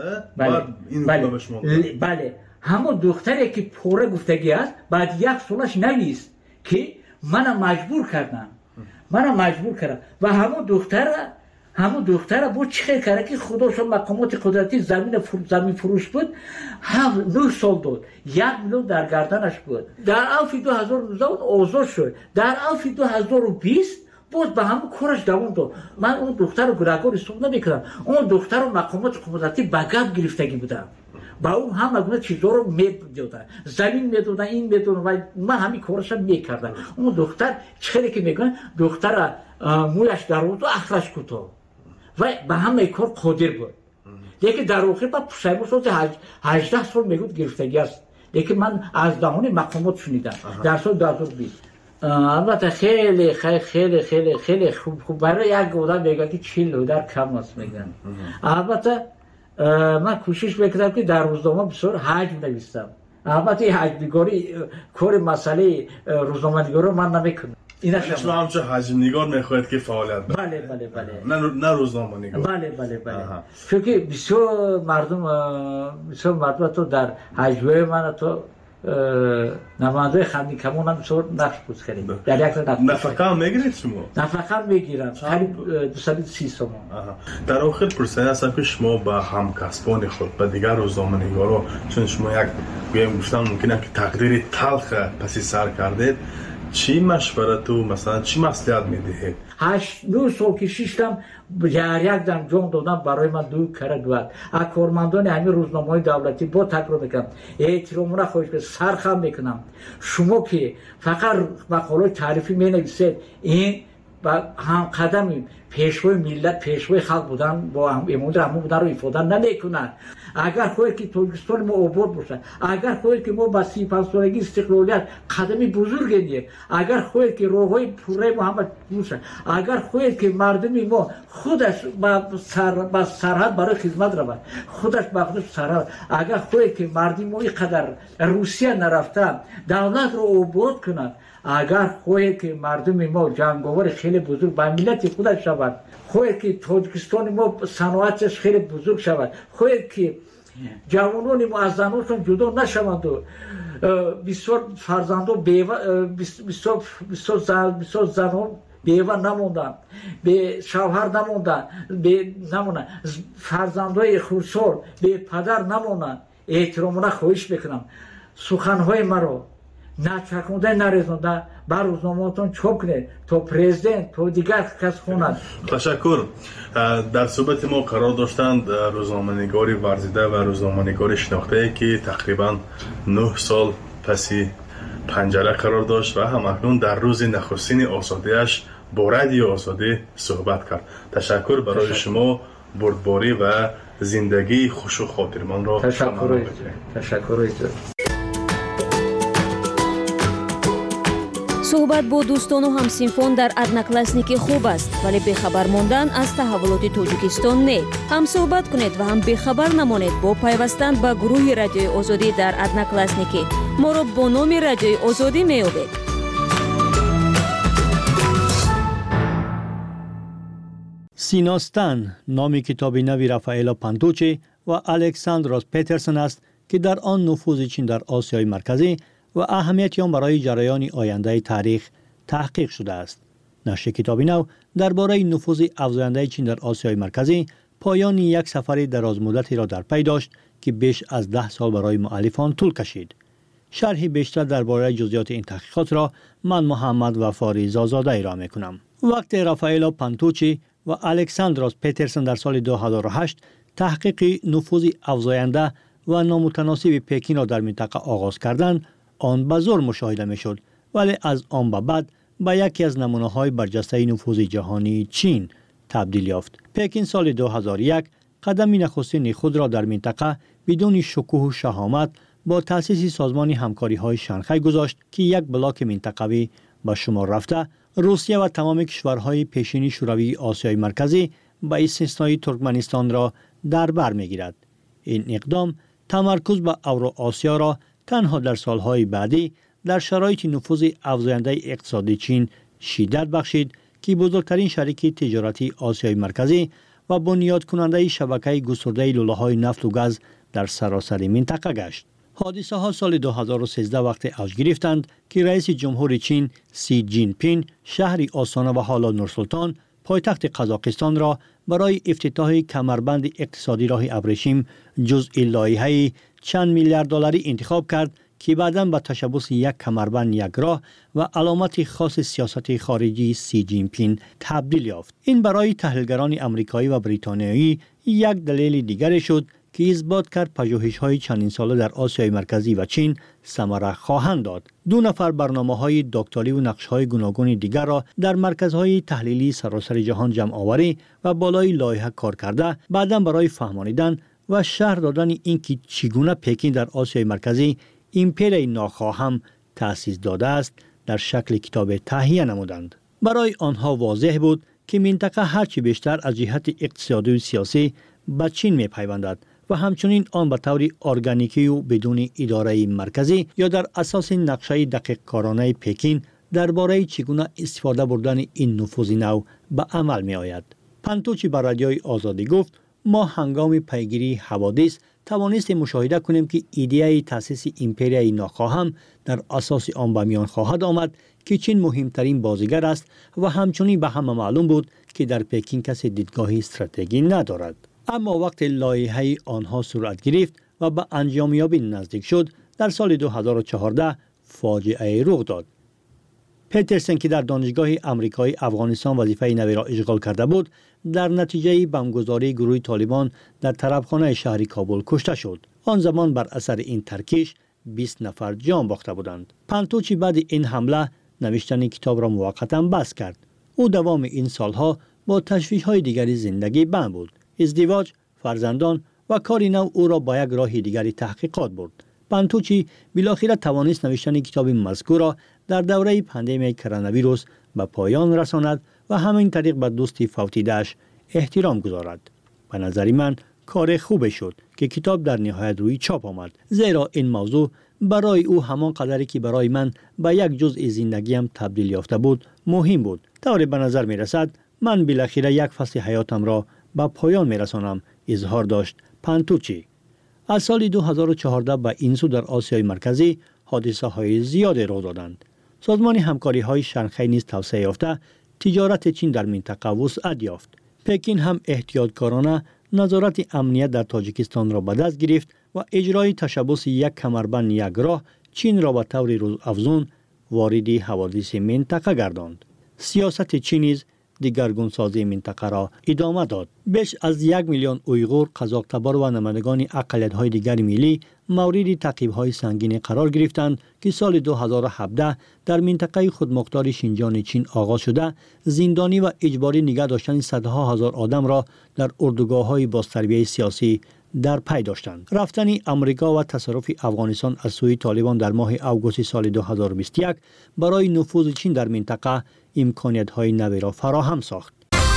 بودید. بله. همون دختری که پاره گفتگی است، بعد یک سالش نویست که منو مجبور کردن و همون دختر بود چه کرده که خودش مقامات قدرتی زمین فروش بود، 9 سال داد، 1 میلیون در گردنش بود. در اوت 2019 آزاد شد. در اوت 2020 باز به همون کارش دوام داد. من اون دختر رو گناهکار حساب نمیکردم. اون دختر رو مقامات حکومتی به گپ گرفتگی بودن. با اون همه گونه چیزا رو میدادن، زمین میدادن، این میدادن و من همین کارش میکردم. اون دختر چخیلی که میگن دختر مویش دراز و اخرش کوتاه و به همه کار قادر بود. دیگه در آخر بعد پشیمون شد 18 سال میگفت گرفتگی است. دیگه من از دهان مقامات شنیدم در سال 2020. البته خیلی خیلی خیلی خیلی خیلی خوب برای یک آدم میگه که 40 در کم است میگن. البته من کوشش میکردم که در روزنامه بسیار حجم نویسم. البته حجم‌نگاری کار مسئله روزنامه‌نگاری من نمیکنم. اینا شما همچه حجم نگار میخواید که فعالیت بکنید؟ بله بله بله. نه روزنامه نگار. بله بله بله. چون که بسیار مردم تو در حجمه من تو نماینده خندی کمون هم بسیار نقش بود کردیم. در یک نفقه هم میگیرید شما؟ نفقه هم میگیرم. قریب 230 تومان. در آخر پرسیدن هستم که شما با همکسبان خود با دیگر روزنامه نگارا چون شما یک گفتم ممکنه که تقدیر تلخ پسی سر کردید چی مشورت و مثلا چی مصلحت میدهید؟ 9 سال که شیشتم یک دم جان دادم برای من دو کره دوات. کارمندان همین روزنامه‌های دولتی با تکرار میکنم احترام را خواهش به سرخم میکنم. شما که فقط مقاله تعریفی مینویسید این با هم قدم پیشوای ملت پیشوای خلق بودن با امید همون بودن رو ایفاده نمیکنن. اگر خواهید که تاجیکستان ما آباد باشه، اگر خواهید که ما با 35 سالگی استقلالیت قدمی بزرگ گیریم، اگر خواهید که راههای پوره محمد باشه، اگر خواهید که مردم ما خودش با سرحد برای خدمت رود، خودش با خودش سرحد، اگر خواهید که مردم ما اینقدر روسیه نرفتن دولت رو آباد کنند، اگر خواهید که مردم ما جنگاور خیلی بزرگ با ملت خودش شود، خواهید که تاجیکستان ما صنعتش خیلی بزرگ شود، خواهید که جوانان ما از زنانشون جدا نشوند و بسیار فرزندان بیوه بسیار زنان بیوه نموندن، به شوهر نموندن، نموندن فرزندای خردسال به پدر نموندن. احترامونه خواهش میکنم سخنهای مرا نچکونده نریزونده بر روزنامه‌تون چاپ کنید تا پرزیدنت تا دیگر کس خوند. تشکر. در صحبت ما قرار داشتند روزنامه‌نگاری ورزیده و روزنامه‌نگاری شناخته که تقریبا 9 سال پسی پنجره قرار داشت و همکنون در روز نخستین آزادیش با رادیو آزادی صحبت کرد. تشکر برای شما بردباری و زندگی خوش و خاطرمان را تشکر. صحبت با دوستان و همسینفون در ادناکلاسنیکی خوب است ولی بخبر ماندن از تحولات تاجیکستان نه. هم صحبت کنید و هم بخبر نمانید با پیوستن به گروه رادیوی آزادی در ادناکلاسنیکی. ما را با نام رادیوی آزادی میابید. سیناستان نام کتاب نوی رافائلا پانتوچی و الکساندروس پترسن است که در آن نفوذ چین در آسیای مرکزی و اهمیت آن برای جریان آینده تاریخ تحقیق شده است. نشر کتاب نو درباره نفوذ افزاینده چین در آسیای مرکزی پایان یک سفر درازمدتی را در پی داشت که بیش از 10 سال برای مؤلفان طول کشید. شرحی بیشتر درباره جزئیات این تحقیقات را من محمد وفاری زازاده ارائه می‌کنم. وقتی رافائلا پانتوچی و الکساندروس پترسن در سال 2008 تحقیق نفوذ افزاینده و نامتناسب پکین را در منطقه آغاز کردند، آن به زور مشاهده میشد ولی از آن به بعد به یکی از نمونه‌های برجسته نفوذ جهانی چین تبدیل یافت. پکین سال 2001 قدم نخستین خود را در منطقه بدون شکوه و شهامت با تأسیس سازمان همکاری‌های شانگهای گذاشت که یک بلاک منطقوی به شمار رفته روسیه و تمام کشورهای پیشینی شوروی آسیای مرکزی با استثنای ترکمنستان را در بر می‌گیرد. این اقدام تمرکز بر اوراسیا را تنها در سالهای بعدی در شرایط نفوذ افزاینده اقتصادی چین شدت بخشید که بزرگترین شریک تجارتی آسیای مرکزی و بنیاد کننده شبکه گسترده لوله‌های نفت و گاز در سراسر منطقه گشت. حادثه ها سال 2013 وقت اوج گرفتند که رئیس جمهور چین سی جین پین شهر آستانه و حالا نورسلطان پایتخت قزاقستان را برای افتتاح کمربند اقتصادی راه ابریشم جزء لایحه چند میلیارد دلاری انتخاب کرد که بعداً به تشبث یک کمربند یک راه و علامت خاص سیاست خارجی سی جین پین تبدیل یافت. این برای تحلیلگران آمریکایی و بریتانیایی یک دلیل دیگر شد که اثبات کرد پژوهش‌های چندین ساله در آسیای مرکزی و چین ثمره خواهند داد. 2 نفر برنامه‌های دکتری و نقش‌های گوناگون دیگر را در مرکزهای تحلیلی سراسر جهان جمع آوری و بالای لایحه کار کرده، بعداً برای فهمانیدن و شرح دادن اینکه چگونه پکین در آسیای مرکزی ایمپری ناخواهم تأسیس داده است، در شکل کتاب تهیه نمودند. برای آنها واضح بود که منطقه هرچی بیشتر از جهت اقتصادی و سیاسی به چین می‌پیوندد و همچنین آن به طور ارگانیکی و بدون اداره مرکزی یا در اساس نقشه دقیق کارانه پکین درباره چگونه استفاده بردن این نفوذ نو به عمل می آید. پنتوچی بر رادیوی آزادی گفت: ما هنگام پیگیری حوادث توانستیم مشاهده کنیم که ایده تأسیس ایمپری ناخواهم در اساس آن به میان خواهد آمد که چین مهمترین بازیگر است و همچنین به همه معلوم بود که در پکین کسی دیدگاه استراتژی ندارد. اما وقت لایحه آنها صورت گرفت و به انجامیابی نزدیک شد، در سال 2014 فاجعه رخ داد. پیترسن که در دانشگاه آمریکایی افغانستان وظیفه نوی را اشغال کرده بود، در نتیجه بمبگذاری گروه طالبان در طرفخانه شهر کابل کشته شد. آن زمان بر اثر این ترکیش 20 نفر جان باخته بودند. پنتوچی بعد این حمله نوشتن کتاب را موقتا بس کرد. او دوام این سالها با تشویش‌های دیگری زندگی بند بود. ازدواج، فرزندان و کار نو او را با یک راه دیگری تحقیقات برد. پنتوچی بالاخره توانست نوشتن کتاب مذکور را در دوره پاندمی کرونا ویروس به پایان رساند و همین طریق به دوستی فوتیده‌اش احترام گذارد. به نظر من کار خوبی شد که کتاب در نهایت روی چاپ آمد، زیرا این موضوع برای او همان قدری که برای من به یک جزء زندگیم تبدیل یافته بود مهم بود. طوری به نظر می رسد من بالاخره یک فصل حیاتم را به پایان می رسانم، اظهار داشت پنتوچی. از سال 2014 به این سو در آسیای مرکزی حادثه های زیادی رخ دادند. سازمان همکاری های شانگهای نیز توسعه یافته، تجارت چین در منطقه وسعت یافت. پکین هم احتیاطکارانه نظارت امنیت در تاجیکستان را به دست گرفت و اجرای تشبث یک کمربند یک راه چین را به طور روزافزون وارد حوادث منطقه گرداند. سیاست چین نیز دگرگونسازی منطقه را ادامه داد. بیش از 1 میلیون اویغور، قزاق‌تبار و نمایندگان اقلیت‌های دیگر ملی مورد تعقیب‌های سنگین قرار گرفتند که سال 2017 در منطقه خودمختار شینجیان چین آغاز شده، زندانی و اجباری نگاه داشتن صدها هزار آدم را در اردوگاه‌های بازتربیه سیاسی در پی داشتند. رفتن امریکا و تصرف افغانستان از سوی طالبان در ماه آگوست سال 2021 برای نفوذ چین در منطقه امکانیت‌های نوی را فراهم ساخت.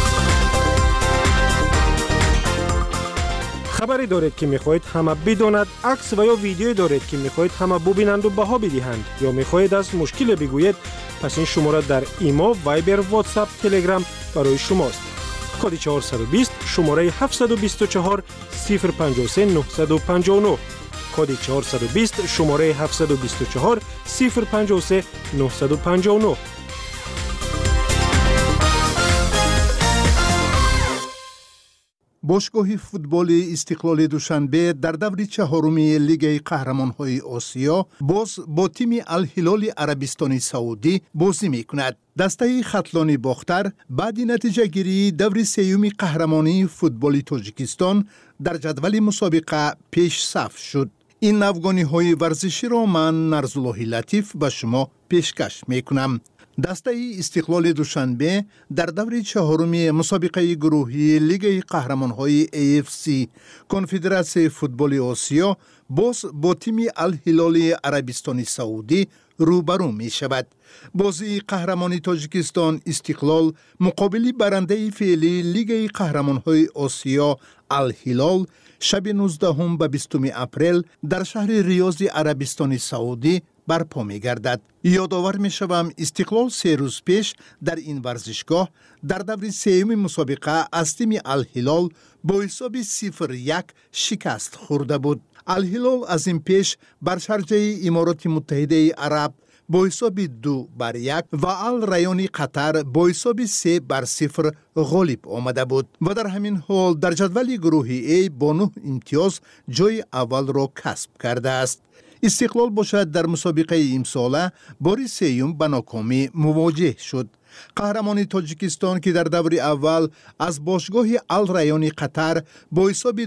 خبری دارید که می‌خواهید همه بداند، عکس و یا ویدیویی دارید که می‌خواهید همه ببینند و بها بدهند، یا می‌خواهید از مشکل بگویید، پس این شماره در ایما، وایبر، واتساپ، تلگرام برای شماست. کد 420 شماره 724 053 959. کد 420 شماره 724 053 959. باشگاه فوتبال استقلال دوشنبه در دور چهارمی لیگ قهرمان‌های آسیا باز با تیم الهلال عربستان سعودی بازی می‌کند. دسته خطلان باختر بعد نتیجه گیری دور سیوم قهرمانی فوتبال تاجیکستان در جدول مسابقه پیش صف شد. این افغانی‌های ورزشی را من نرزالله لطیف به شما پیشکش می‌کنم. دسته استقلال دوشنبه در دور چهارمی مسابقه گروهی لیگ قهرمان‌های AFC کنفدراسیون فوتبال آسیا باز با تیم الهلال عربستان سعودی روبرو می شود. بازی قهرمانی تاجیکستان استقلال مقابل برنده فعلی لیگ قهرمان‌های آسیا الهلال شب 19 به 20 اپریل در شهر ریاض عربستان سعودی برپا می گردد. یادآور می شوم استقلال 3 روز پیش در این ورزشگاه در دور سیوم مسابقه از تیم الهلال با حساب 0-1 شکست خورده بود. الهلال از این پیش بر شارجه امارات متحده عرب با حساب 2-1 و الریان قطر با حساب 3-0 غالب آمده بود و در همین حال در جدول گروه A با 9 امتیاز جای اول را کسب کرده است. استقلال باشد در مسابقه امساله بار سوم به ناکامی مواجه شد. قهرمان تاجیکستان که در دور اول از باشگاه الریان قطر با حساب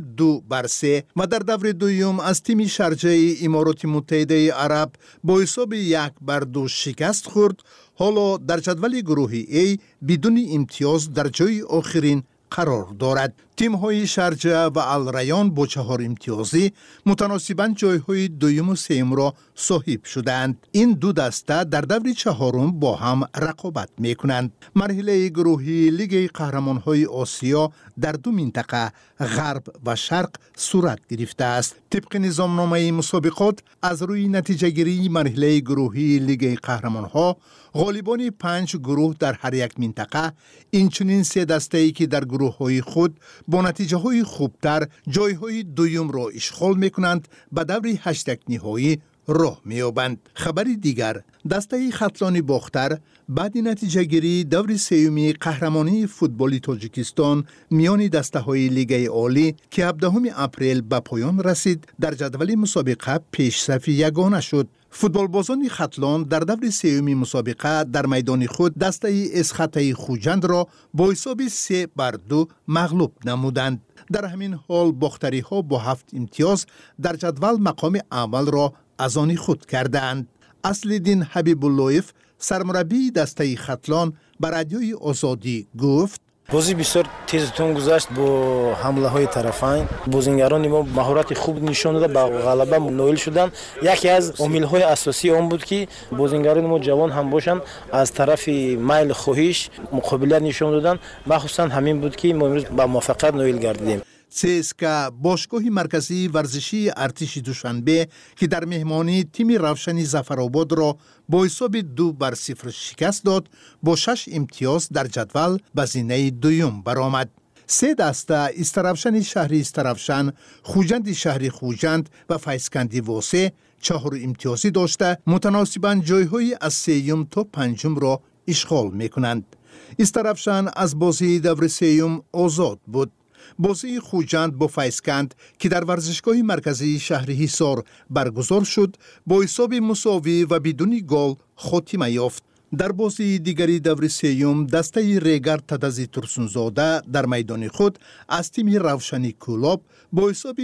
2-3 و در دور دوم از تیم شارجه امارات متحده عرب با حساب 1-2 شکست خورد، حالا در جدول گروه A بدون امتیاز در جای آخرین قرار دارد. تیم‌های شارجه و الریان با 4 امتیازی متناسباً جای‌های دوم و سوم را صاحب شدند. این دو دسته در دور چهارم با هم رقابت می‌کنند. مرحله گروهی لیگ قهرمان‌های آسیا در دو منطقه غرب و شرق صورت گرفته است. طبق نظامنامه مسابقات از روی نتیجه‌گیری مرحله گروهی لیگ قهرمان‌ها غالبان 5 گروه در هر یک منطقه، اینچنین 3 دسته‌ای که در گروه‌های خود با نتیجه‌های خوبتر جای‌های دوم را اشغال می‌کنند به دور 8 نهایی راه می‌یابند. خبری دیگر، دسته خطلان باختر بعد نتیجه گیری دور سوم قهرمانی فوتبال تاجیکستان میان دسته‌های لیگ عالی که 17 اپریل به پایان رسید در جدول مسابقه پیشرفت یگانه شد. فوتبالبازان خطلان در دور سوم مسابقه در میدان خود دسته اسخطه خوجند را با حساب 3-2 مغلوب نمودند. در همین حال باختری ها با 7 امتیاز در جدول مقام اول را از آن خود کردند. اصل‌الدین حبیب اللهیف سرمربی دسته خطلان به رادیوی آزادی گفت: بازی بسیار تیز تون گذشت با حمله های طرفین. بازیگران ما مهارت خوب نشون دادند، با غلبه نائل شدند. یکی از عامل های اساسی آن بود که بازیگران ما جوان هم باشند، از طرف میل خواهش مقابله نشون دادند. مخصوصا همین بود که ما امروز با موفقیت نائل گردیدیم. CSKA باشگاه مرکزی ورزشی ارتش دوشنبه که در مهمانی تیم روشن ظفرآباد را با حساب 2-0 شکست داد، با 6 امتیاز در جدول به زینه دوم برآمد. 3 دسته استرافشن شهری استرافشن، خوجند شهری خوجند و فیضکندی واسه 4 امتیازی داشته متناسباً جایهای از 3 تا 5 را اشغال میکنند. استرافشن از بازی دور سوم آزاد بود. بازی خوجند با فیضکند که در ورزشگاه مرکزی شهر حصار برگزار شد با حساب مساوی و بدون گل خاتمه یافت. در بازی دیگری دور سوم دسته ریگر تدزی ترسونزاده در میدان خود از تیم روشنی کولاب با حساب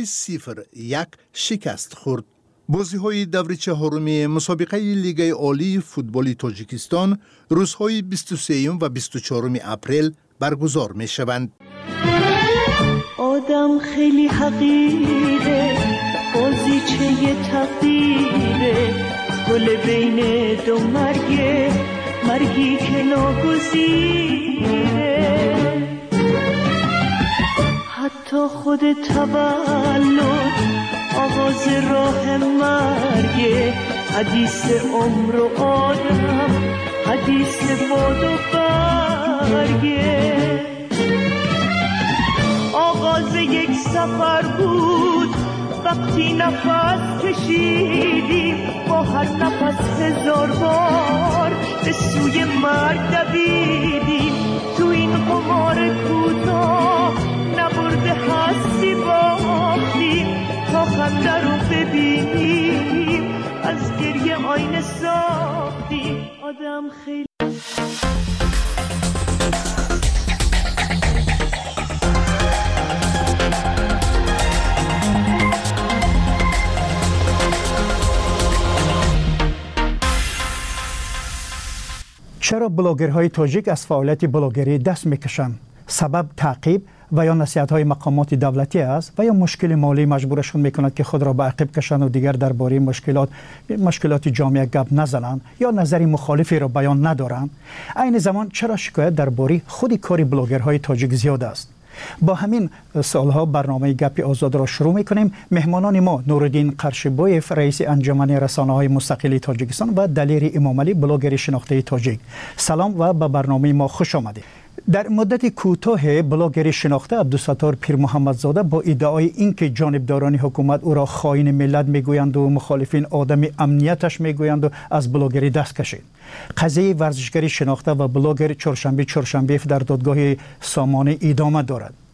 0-1 شکست خورد. بازی های دور چهارم مسابقه لیگ عالی فوتبال تاجیکستان روزهای 23 و 24 اپریل برگزار می شوند. آدم خیلی حقیره، بازیچه تقدیره، گل بین دو مرگی که ناگزیره. حتی خود تولد آغاز راه مرگه، حدیث عمر و آدم، حدیث باد و برگه. آغاز یک سفر بود وقتی نفس کشیدیم، با هر نفس 1000 بار به سوی مرگ دویدیم. تو این قمار کوتاه نبرده هستی باختیم، تا خنده رو ببینیم از گریه آینه ساختیم. آدم خیلی چرا بلاگرهای تاجیک از فعالیت بلاگری دست میکشند؟ سبب تعقیب و یا نصیحت‌های مقامات دولتی است و یا مشکل مالی مجبورشون میکند که خود را به عقب کشند و دیگر درباره مشکلات جامعه گپ نزنند یا نظری مخالفی را بیان ندارند؟ عین زمان چرا شکایت درباره خود کار بلاگرهای تاجیک زیاد است؟ با همین سالها برنامه گپ آزاد را شروع میکنیم. مهمانان ما نورالدین قرشبویف رئیس انجمن رسانه‌های مستقل تاجیکستان و دلیر امامعلی بلاگر شناخته تاجیک. سلام و به برنامه ما خوش آمدید. در مدت کوتاه بلاگر شناخته عبدالستار پیر محمدزاده با ادعای اینکه جانبداران حکومت او را خائن ملت میگویند و مخالفین آدم امنیتش میگویند و از بلاگری دست کشید. قضیه ورزشگری شناخته و بلاگر چهارشنبه در دادگاه سامانه ادامه دارد.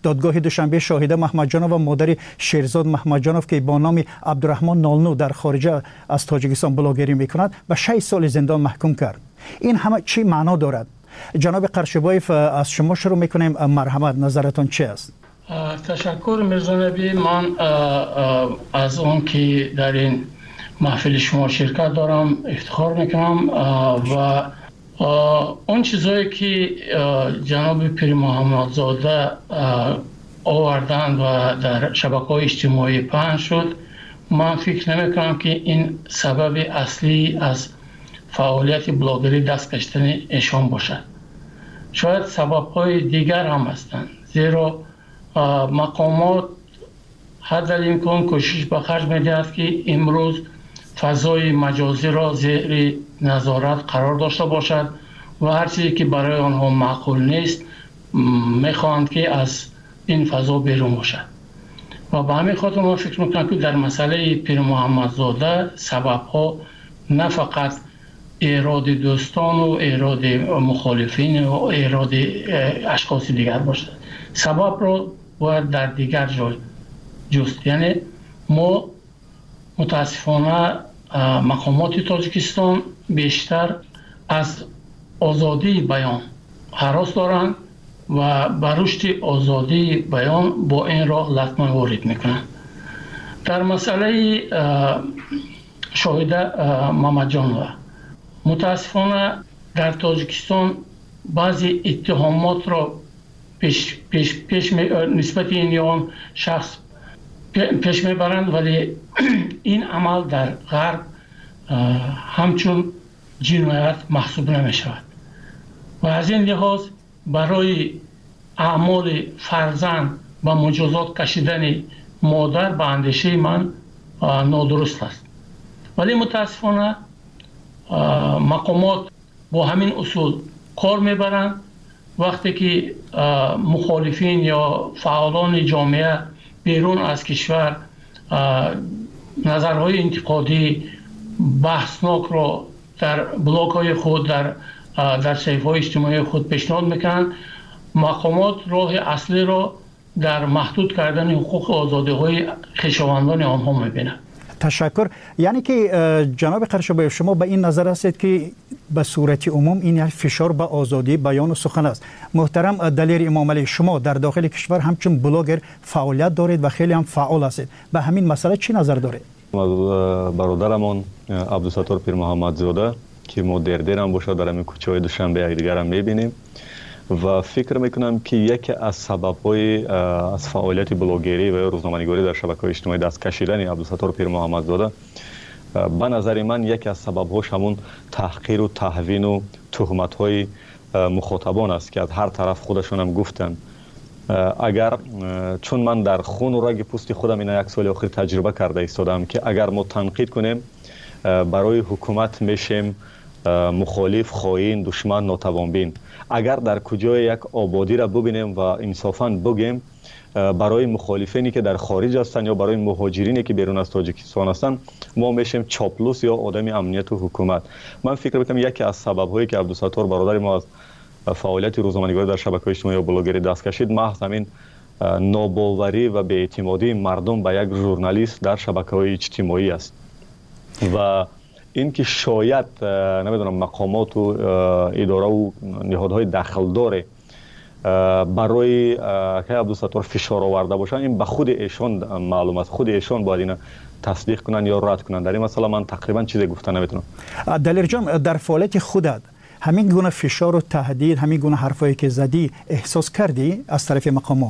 دادگاه دوشنبه شاهده محمدجانов و مادر شیرزاد محمدجانov که با نام عبدالرحمن نالنو در خارج از تاجیکستان بلاگری میکند به 6 سال زندان محکوم کرد. این همه چی معنا دارد؟ جناب قرشبایف از شما شروع میکنیم. مرحمت، نظرتون چی است؟ تشکر میرزا نبی. من از اون که در این محفل شما شرکت دارم افتخار میکنم و اون چیزایی که جناب پیر محمدزاده آوردن و در شبکه‌های اجتماعی پخش شد، من فکر نمیکنم که این سبب اصلی از فعالیت بلاگری دست کشیدن ایشان باشد. شاید سبب‌های دیگر هم هستند، زیرا مقامات حد الامکان کوشش به خرج می‌دهد که امروز فضای مجازی را زیر نظارت قرار داشته باشد و هر چیزی که برای آنها معقول نیست می‌خواهند که از این فضا بیرون باشد. و به همین خاطر ما فکر می‌کنم که در مسئله پیر محمدزاده سبب‌ها نه فقط ایراد دوستان و ایراد مخالفین و ایراد اشخاص دیگر باشد. سبب را باید در دیگر جای جست. یعنی ما متاسفانه مقامات تاجیکستان بیشتر از آزادی بیان هراس دارند و بر رشد آزادی بیان با این راه لطمه وارد میکنند. در مسئله شاهده محمدجانov متاسفانه در تاجیکستان بعضی اتهامات را پیش نسبت این شخص پیش میبرند، ولی این عمل در غرب همچون جنایت محسوب نمی شود و از این لحاظ برای اعمال فرزند و مجازات کشیدن مادر به اندیشه من نادرست است. ولی متاسفانه مقامات با همین اصول کار میبرند. وقتی که مخالفین یا فعالان جامعه بیرون از کشور نظرهای انتقادی بحثناک را در بلاگ های خود در صفحه های اجتماعی خود پیشنهاد میکنند، مقامات راه اصلی را در محدود کردن حقوق و آزادی های خویشاوندان آنها میبینند. تشکر. یعنی که جناب قرشبایف شما به این نظر هستید که به صورت عموم این فشار به آزادی بیان و سخن است. محترم دلیر امام علی، شما در داخل کشور همچون بلاگر فعالیت دارید و خیلی هم فعال هستید، به همین مسئله چی نظر دارید؟ برادرمان عبدالستار پیر محمدزاده که ما دیر هم باشه در همین کوچه‌های دوشنبه دیگر هم میبینیم و فکر میکنم که یکی از سبب‌های از فعالیت بلاگری و روزنامه‌نگاری در شبکه‌های اجتماعی دست کشیدن عبدالستار پیر محمدزاده به نظر من یکی از سبب‌هاش همون تحقیر و تهوین و تهمت‌های مخاطبان است که از هر طرف خودشون هم گفتن. اگر چون من در خون و رگ پوست خودم این یک سال اخیر تجربه کرده ایستادم که اگر ما تنقید کنیم برای حکومت میشیم مخالف، خائن، دشمن، ناتوانبین. اگر در کجای یک آبادی را ببینیم و انصافاً بگیم برای مخالفینی که در خارج هستند یا برای مهاجرینی که بیرون از تاجیکستان هستند ما میشیم چاپلوس یا آدم امنیت و حکومت. من فکر میکنم یکی از سبب‌هایی که عبدالستار برادر ما از فعالیت روزنامه‌نگاری در شبکه‌های اجتماعی و بلاگری دست کشید محض همین ناباوری و بی‌اعتمادی مردم به یک ژورنالیست در شبکه‌های اجتماعی است و اینکه شاید نمیدونم مقامات و اداره و نهادهای دخلدار برای که عبدالستار فشار آورده باشن این به خود ایشان معلوم است. خود ایشان باید اینو تصدیق کنن یا رد کنن. در این مسئله من تقریبا چیزی گفته نمیتونم. دلیر جان، در فعالیت خودت همین گونه فشار و تهدید، همین گونه حرفایی که زدی احساس کردی از طرف مقامات؟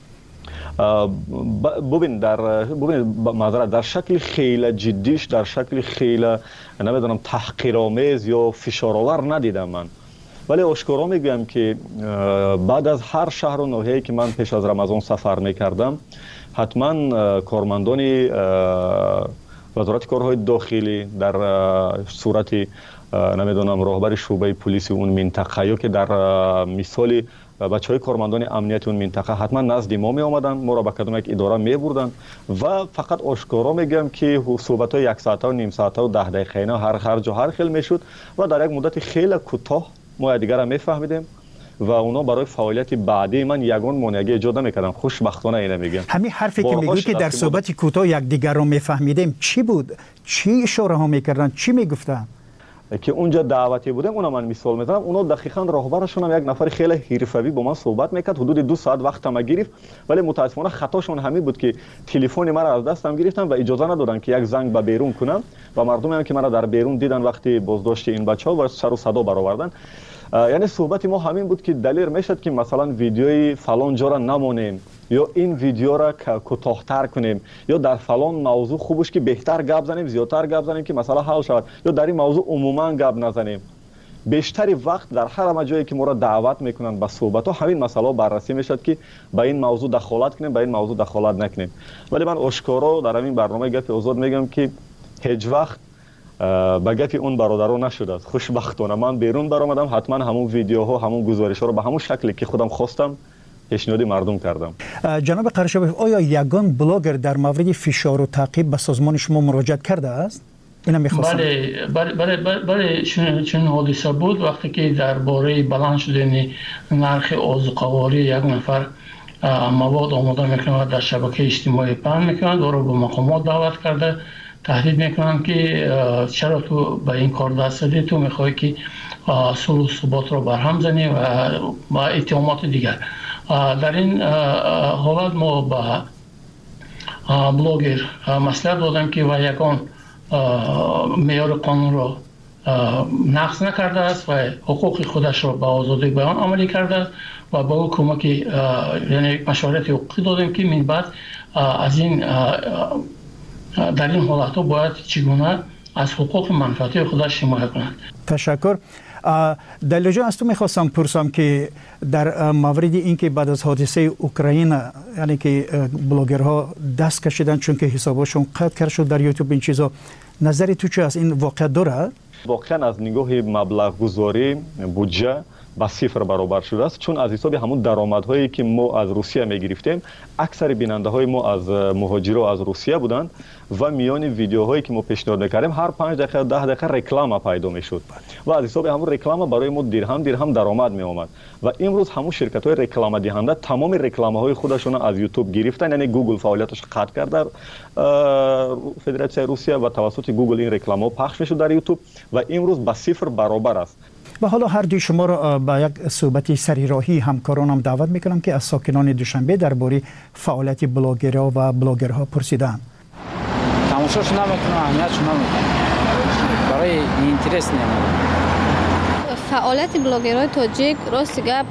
ببین در شکل خیلی جدیش، در شکل خیلی نمیدونم تحقیرآمیز یا فشارآور ندیدم من، ولی آشکارا میگم که بعد از هر شهر و ناحیه‌ای که من پیش از رمضان سفر میکردم حتما کارمندان وزارت کارهای داخلی در صورت نمیدونم راهبر شعبه پلیس اون منطقه یا که در مثال بچهای کارمندان امنیت اون منطقه حتما نزد ما می آمدن، ما را به کدام یک اداره می بردن و فقط آشکارا میگم که صحبت های 1 ساعته و نیم ساعته و 10 دقیقه اینا هر جا هر خیل میشد و در یک مدت خیلی کوتاه ما دیگر را میفهمیدیم و اونا برای فعالیت بعدی من یگان مانعی ایجاد نمیکردن. خوشبختانه اینو میگم. همین حرفی که میگی که در صحبت کوتاه یک دیگر رو میفهمیدیم چی بود؟ چی اشاره ها میکردن؟ چی میگفتن؟ که اونجا دعوتی بودم اونا من مثال میزنم. اونا دقیقاً راهبرشون هم یک نفر خیلی حرفه‌ای با من صحبت میکرد. حدود 2 ساعت وقتم گرفت، ولی متاسفانه خطاشون همین بود که تلفن مرا از دستم گرفتن و اجازه ندادن که یک زنگ به بیرون کنم و مردمی هم که مرا در بیرون دیدن وقتی بازداشت این بچه‌ها و سر و صدا برآوردن. یعنی صحبت ما همین بود که دلیل میشد که مثلا ویدیوی فلان جا را نمونیم یا این ویدیو را کوتاه‌تر کنیم یا در فلان موضوع خوبش که بهتر گپ زنیم، زیادتر گپ زنیم که مثلا حل شود یا در این موضوع عموما گپ نزنیم. بیشتری وقت در هر جایی که ما را دعوت میکنن به صحبت ها همین مسئله بررسی میشد که به این موضوع دخالت کنیم، به این موضوع دخالت نکنیم. ولی من آشکارا در این برنامه گپ آزاد میگم که هیچ وقت با گپی اون برادرها نشده است. خوشبختانه من بیرون برآمدم، حتما همون ویدیوها، همون گزارش‌ها رو به همون شکلی که خودم خواستم پیشنهاد مردم کردم. جناب قرشباف، آیا یگان بلاگر در مورد فشار و تعقیب به سازمان شما مراجعت کرده است؟ اینا می‌خواستم. بله چون حادثه بود وقتی که درباره بلند شدن نرخ آذوقه‌واری یک نفر مواد آماده میکنند در شبکه اجتماعی پخش میکنند و رو به مقامات دعوت کرده تهدید میکنند که چرا تو به این کار دست دادی، تو میخوای که صلح و ثبات رو برهم زنی و اتهامات دیگر. در این حالت ما به بلاگر مصلحت دادم که و یگان معیار قانون رو نقض نکرده است و حقوق خودش رو به آزادی بیان عملی کرده است و با او کمک یعنی مشورت حقوقی دادیم که من بعد از این در این حالت ها باید چگونه از حقوق منفعتی خودش حمایت کند. تشکر. دلیل جان از تو میخواستم پرسم که در مورد اینکه بعد از حادثه اوکراین یعنی که بلاگرها دست کشیدن چون که حسابشون قطع کرد شد در یوتیوب این چیزا، نظری تو چه از این واقعیت داره؟ واقعا از نگاه مبلغ گذاری بودجه با صفر برابر شده است، چون از حساب همون درآمدهایی که ما از روسیه میگرفتیم اکثر بیننده های ما از مهاجرا از روسیه بودند و میان ویدیوهایی که ما پیشنهاد می‌کردیم هر 5 دقیقه 10 دقیقه رکلام پیدا میشد و از حساب همون رکلام برای ما درهم درآمد می اومد و امروز همون شرکت‌های رکلام دهنده تمام رکلام‌های خودشون از یوتیوب گرفتن، یعنی گوگل فعالیتش قطع کرد در فدراسیون روسیه و توسط گوگل این رکلام‌ها پخش میشد در یوتیوب و امروز با صفر برابر است. و حالا هر دوی شما را به یک صحبت سریراهی همکارانم دعوت میکنم که از ساکنان دوشنبه درباره فعالیت بلاگرها و بلاگرها پرسیدن. تماشاش نمیکنم، اهمیتش نمیکنم، برای اینترس نمیکنم. فعالیت بلاگرهای تاجیک راست گپ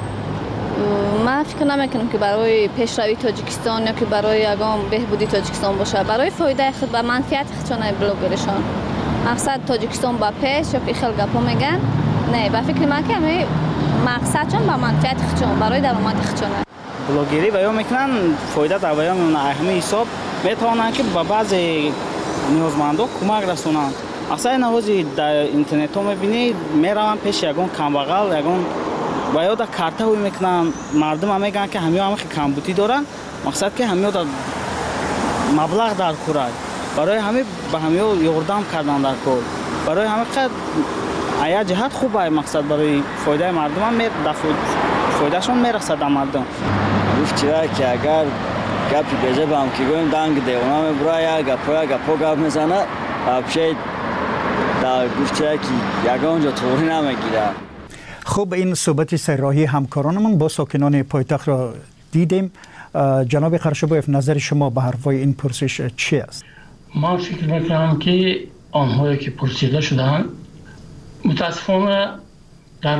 من فکر نمیکنم که برای پیشروی تاجیکستان یا که برای یگان بهبودی تاجیکستان باشه، برای فایده خود و منفعت خودشان بلاگرشان. مقصد تاجیکستان با پیش یا که خیلی گپا میگن نه، با فکر من که همه مقصدشون با منفعت خودشان برای درآمد خودشان. بلاگری بیان میکنن فایده در بیان اون اهمی حساب میتوانن که به بعضی نیازمندان کمک رسونن. اصلا نوازی در اینترنت ها میبینی میرون پیش یگان کمبغل یگان و یا در کارته هوی میکنن، مردم هم میگن که همه کمبودی دارن، مقصد که همه در مبلغ در کورای برای همه به همه یاردم کردن در کار، برای همه قد ایا جهت خوبه، مقصد برای فایده مردم هم فایدهشون میرسد در مردم. گفت چرا که اگر گپی بیجه با هم که گویم دنگ ده اونا میبرای گپا گپ میزنه بشه در گفت چرا که یگان جا طوری نمیگیره. خب این صحبت سرراهی همکارانمون با ساکنان پایتخت را دیدیم. جناب قرشباف، نظر شما به حرفای این پرسش چی است؟ من فکر میکنم که آنهایی که پرسیده شدن متاسفانه در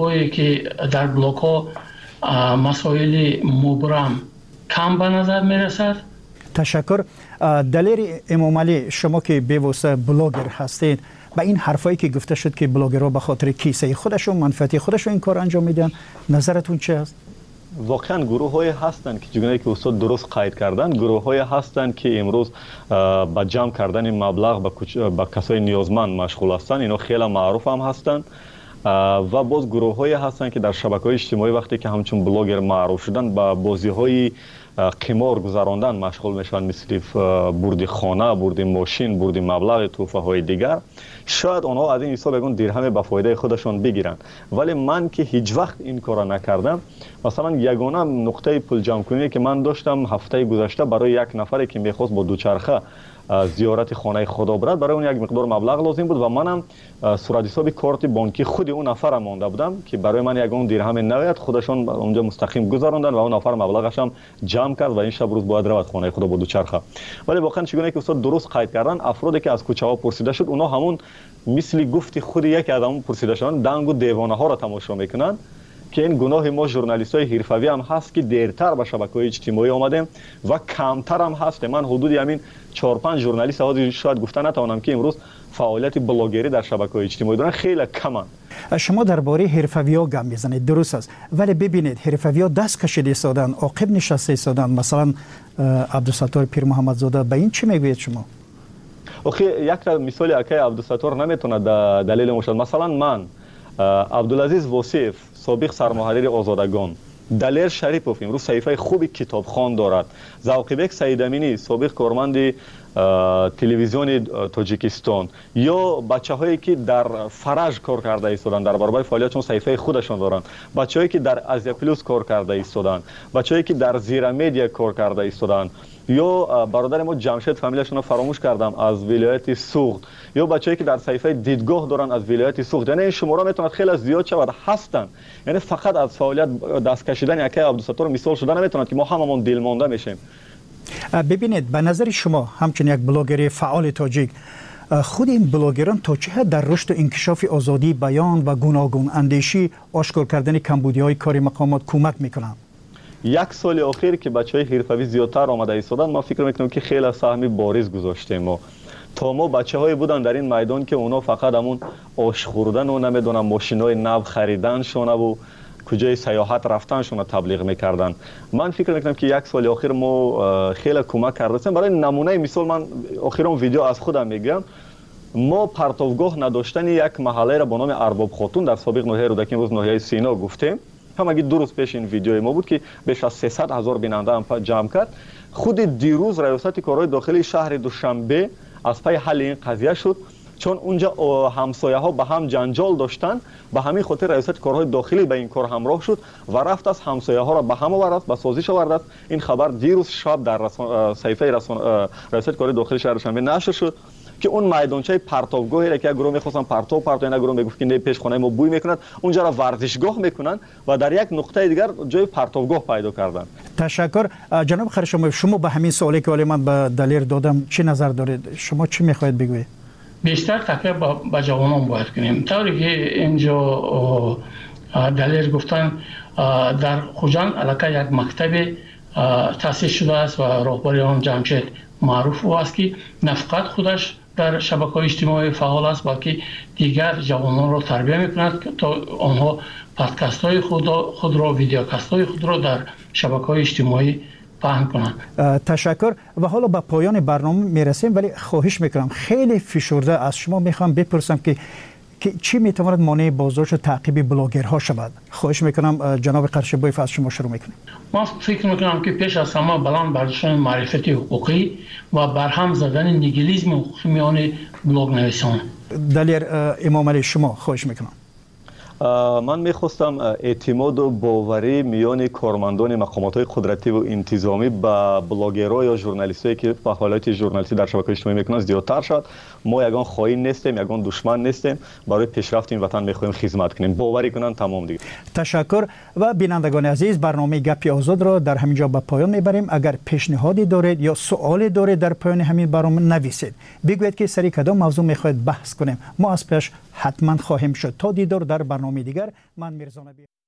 بلاک ها مسائل مبرم کم به نظر میرسد. تشکر. دلیر امام علی، شما که به واسطه بلاگر هستید، با این حرفایی که گفته شد که بلاگرها به خاطر کیسه خودشون منفعت خودشون این کار انجام میدن، نظرتون چه است؟ واقعا گروه های هستند که چگونه که استاد درست قید کردن، گروه های هستند که امروز با جمع کردن مبلغ با کسای نیازمند مشغول هستند. اینا خیلی معروف هم هستند و باز گروه های هستن که در شبکه‌های اجتماعی وقتی که همچون بلاگر معروف شدن با بازی های قمار گذراندن مشغول میشن، مثل بردی خانه، بردی ماشین، بردی مبلغ توفه های دیگر. شاید آنها از این حساب یکون درهم به فایده خودشان بگیرن، ولی من که هیچ وقت این کارا نکردم. مثلا یگانه نقطه پول جمع کنی که من داشتم هفته گذشته برای یک نفری که میخواست با دوچرخه زیارت خانه خدا برد، برای اون یک مقدار مبلغ لازم بود و منم صورت حساب کارت بانکی خود اون نفر مانده بودم که برای من یگان درهم نوید خودشان اونجا مستقیم گذراندن و اون نفر مبلغش هم جمع کرد و این شب روز باید رود خانه خدا با دوچرخه. ولی واقعا چگونه که استاد درست قید کردن، افرادی که از کوچه ها پرسیده شد اونا همون مثل گفتی خود یک آدم پرسیده شدن دنگ و دیوانه ها را تماشا میکنن که این گناه ما ژورنالیست‌های حرفه‌ای هم هست که دیرتر به شبکه‌های اجتماعی آمدیم و کمتر هم هست. من حدود همین 4-5 ژورنالیست شاید گفتن نتوانم که امروز فعالیت بلاگری در شبکه‌های اجتماعی دارن، خیلی کمن. شما درباره حرفه‌ها گپ میزنید، درست است، ولی ببینید حرفه‌ها دست کشیده ایستادن، عاقب نشسته ایستادن. مثلا عبدالستار پیر محمدزاده، به این چی میگوید شما؟ آخه یک مثال اکای عبدالستار نمیتونه دلیل باشد. مثلا من عبدالعزیز واصف سابق سرمحرر آزادگان، دلیر شریپوف امروز صحیفه خوبی کتابخوان دارد، ذوقیبک سیدامینی سابق کارمند تلویزیون تاجیکستان، یا بچه‌هایی که در فرج کار کرده ایستادن در برابر فعالیتشون صحیفه خودشون دارن، بچه‌هایی که در آسیا پلوس کار کرده ایستادن، بچه‌هایی که در زیرا مدیا کار کرده ایستادن، یا برادر ما جمشید فامیلشون رو فراموش کردم از ولایت سوخت، یا بچه‌ای که در صحیفه دیدگاه دارن از ولایت سوخت. یعنی این شماره میتونه خیلی زیاد شود هستن. یعنی فقط از فعالیت دست کشیدن یکی عبدالستار مثال شدن نمیتونه که ما هممون دل مانده میشیم. ببینید به نظر شما همچون یک بلاگر فعال تاجیک، خود این بلاگران تا چه حد در رشد و انکشاف آزادی بیان و گوناگون اندیشی، آشکار کردن کمبودی‌های کاری مقامات کمک میکنند؟ یک سال اخیر که بچهای حرفه‌ای زیادتر آمده ایستادن، ما فکر میکنم که خیلی سهمی بارز گذاشتیم. ما تا ما بچه‌هایی بودن در این میدان که اونا فقط همون آش خوردن و نمیدونم ماشینای نو خریدنشون و کجای سیاحت رفتنشون تبلیغ میکردن. من فکر میکنم که یک سال اخیر ما خیلی کمک کردیم. برای نمونه مثال من اخیرا ویدیو از خودم میگم، ما پرتوگاه نداشتن یک محله را با نام ارباب خاتون در سابق ناحیه رودکی امروز ناحیه سینا گفتیم. همگی دو روز پیش این ویدیو ما بود که بیش از 300,000 بیننده هم جمع کرد. خود دیروز ریاست کارهای داخلی شهر دوشنبه از پی حل این قضیه شد، چون اونجا همسایه ها به هم جنجال داشتن، به همین خاطر ریاست کارهای داخلی به این کار همراه شد و رفت از همسایه ها را به هم آورد، به سازش آورد. این خبر دیروز شب در صحیفه ریاست کارهای داخلی شهر دوشنبه نشر شد که اون میدانچه پرتابگاهی را که گروه می‌خواستن پرتاب اینا گروه میگفت که نه پیش خانه ما بوی میکنند، اونجا را ورزشگاه میکنن و در یک نقطه دیگر جای پرتابگاه پیدا کردن. تشکر جناب خرشمو. شما به همین سوالی که من به دلیر دادم چه نظر دارید؟ شما چی میخواهید بگویید؟ بیشتر تکیه به جوانان باید کنیم. طوری که اینجا دلیر گفتن در خوجان علاقه یک مکتب تأسیس شده است و راهبر آن جمشید معروف است که نه فقط خودش در شبکه‌های اجتماعی فعال است بلکه دیگر جوانان را تربیت می‌کند تا آنها پادکست‌های خود را، ویدیوکاست‌های خود را در شبکه‌های اجتماعی پهن کنند. تشکر. و حالا به پایان برنامه میرسیم، ولی خواهش میکنم خیلی فشرده از شما میخوام بپرسم که چی میتواند مانع بازداشت و تعقیب بلاگرها شود؟ خواهش میکنم جناب قرشبویف از شما شروع میکنیم. ما فکر میکنم که پیش از همه بلند برداشتن معرفت حقوقی و برهم زدن نیگیلیسم حقوقی میان بلاگ نویسان. دلیر امام علی شما خواهش میکنم. من میخواستم اعتماد و باوری میان کارمندان مقامات قدرتی و انتظامی با بلاگرها یا ژورنالیستایی که فعالیت ژورنالیستی در شبکه‌های اجتماعی میکنند زیادتر شد. ما یگان خائن نیستیم، یگان دشمن نیستیم، برای پیشرفت این وطن میخوایم خدمت کنیم. باوری کنن تمام دیگه. تشکر. و بینندگان عزیز، برنامه گپی آزاد را در همینجا به پایان میبریم. اگر پیشنهادی دارید یا سوالی دارید در پایان همین برنامه نویسید، بگویید که سری کدام موضوع میخواهید بحث کنیم. ما از پیش حتما خواهیم شد. تا دیدار در برنامه دیگر. من میرزا نبی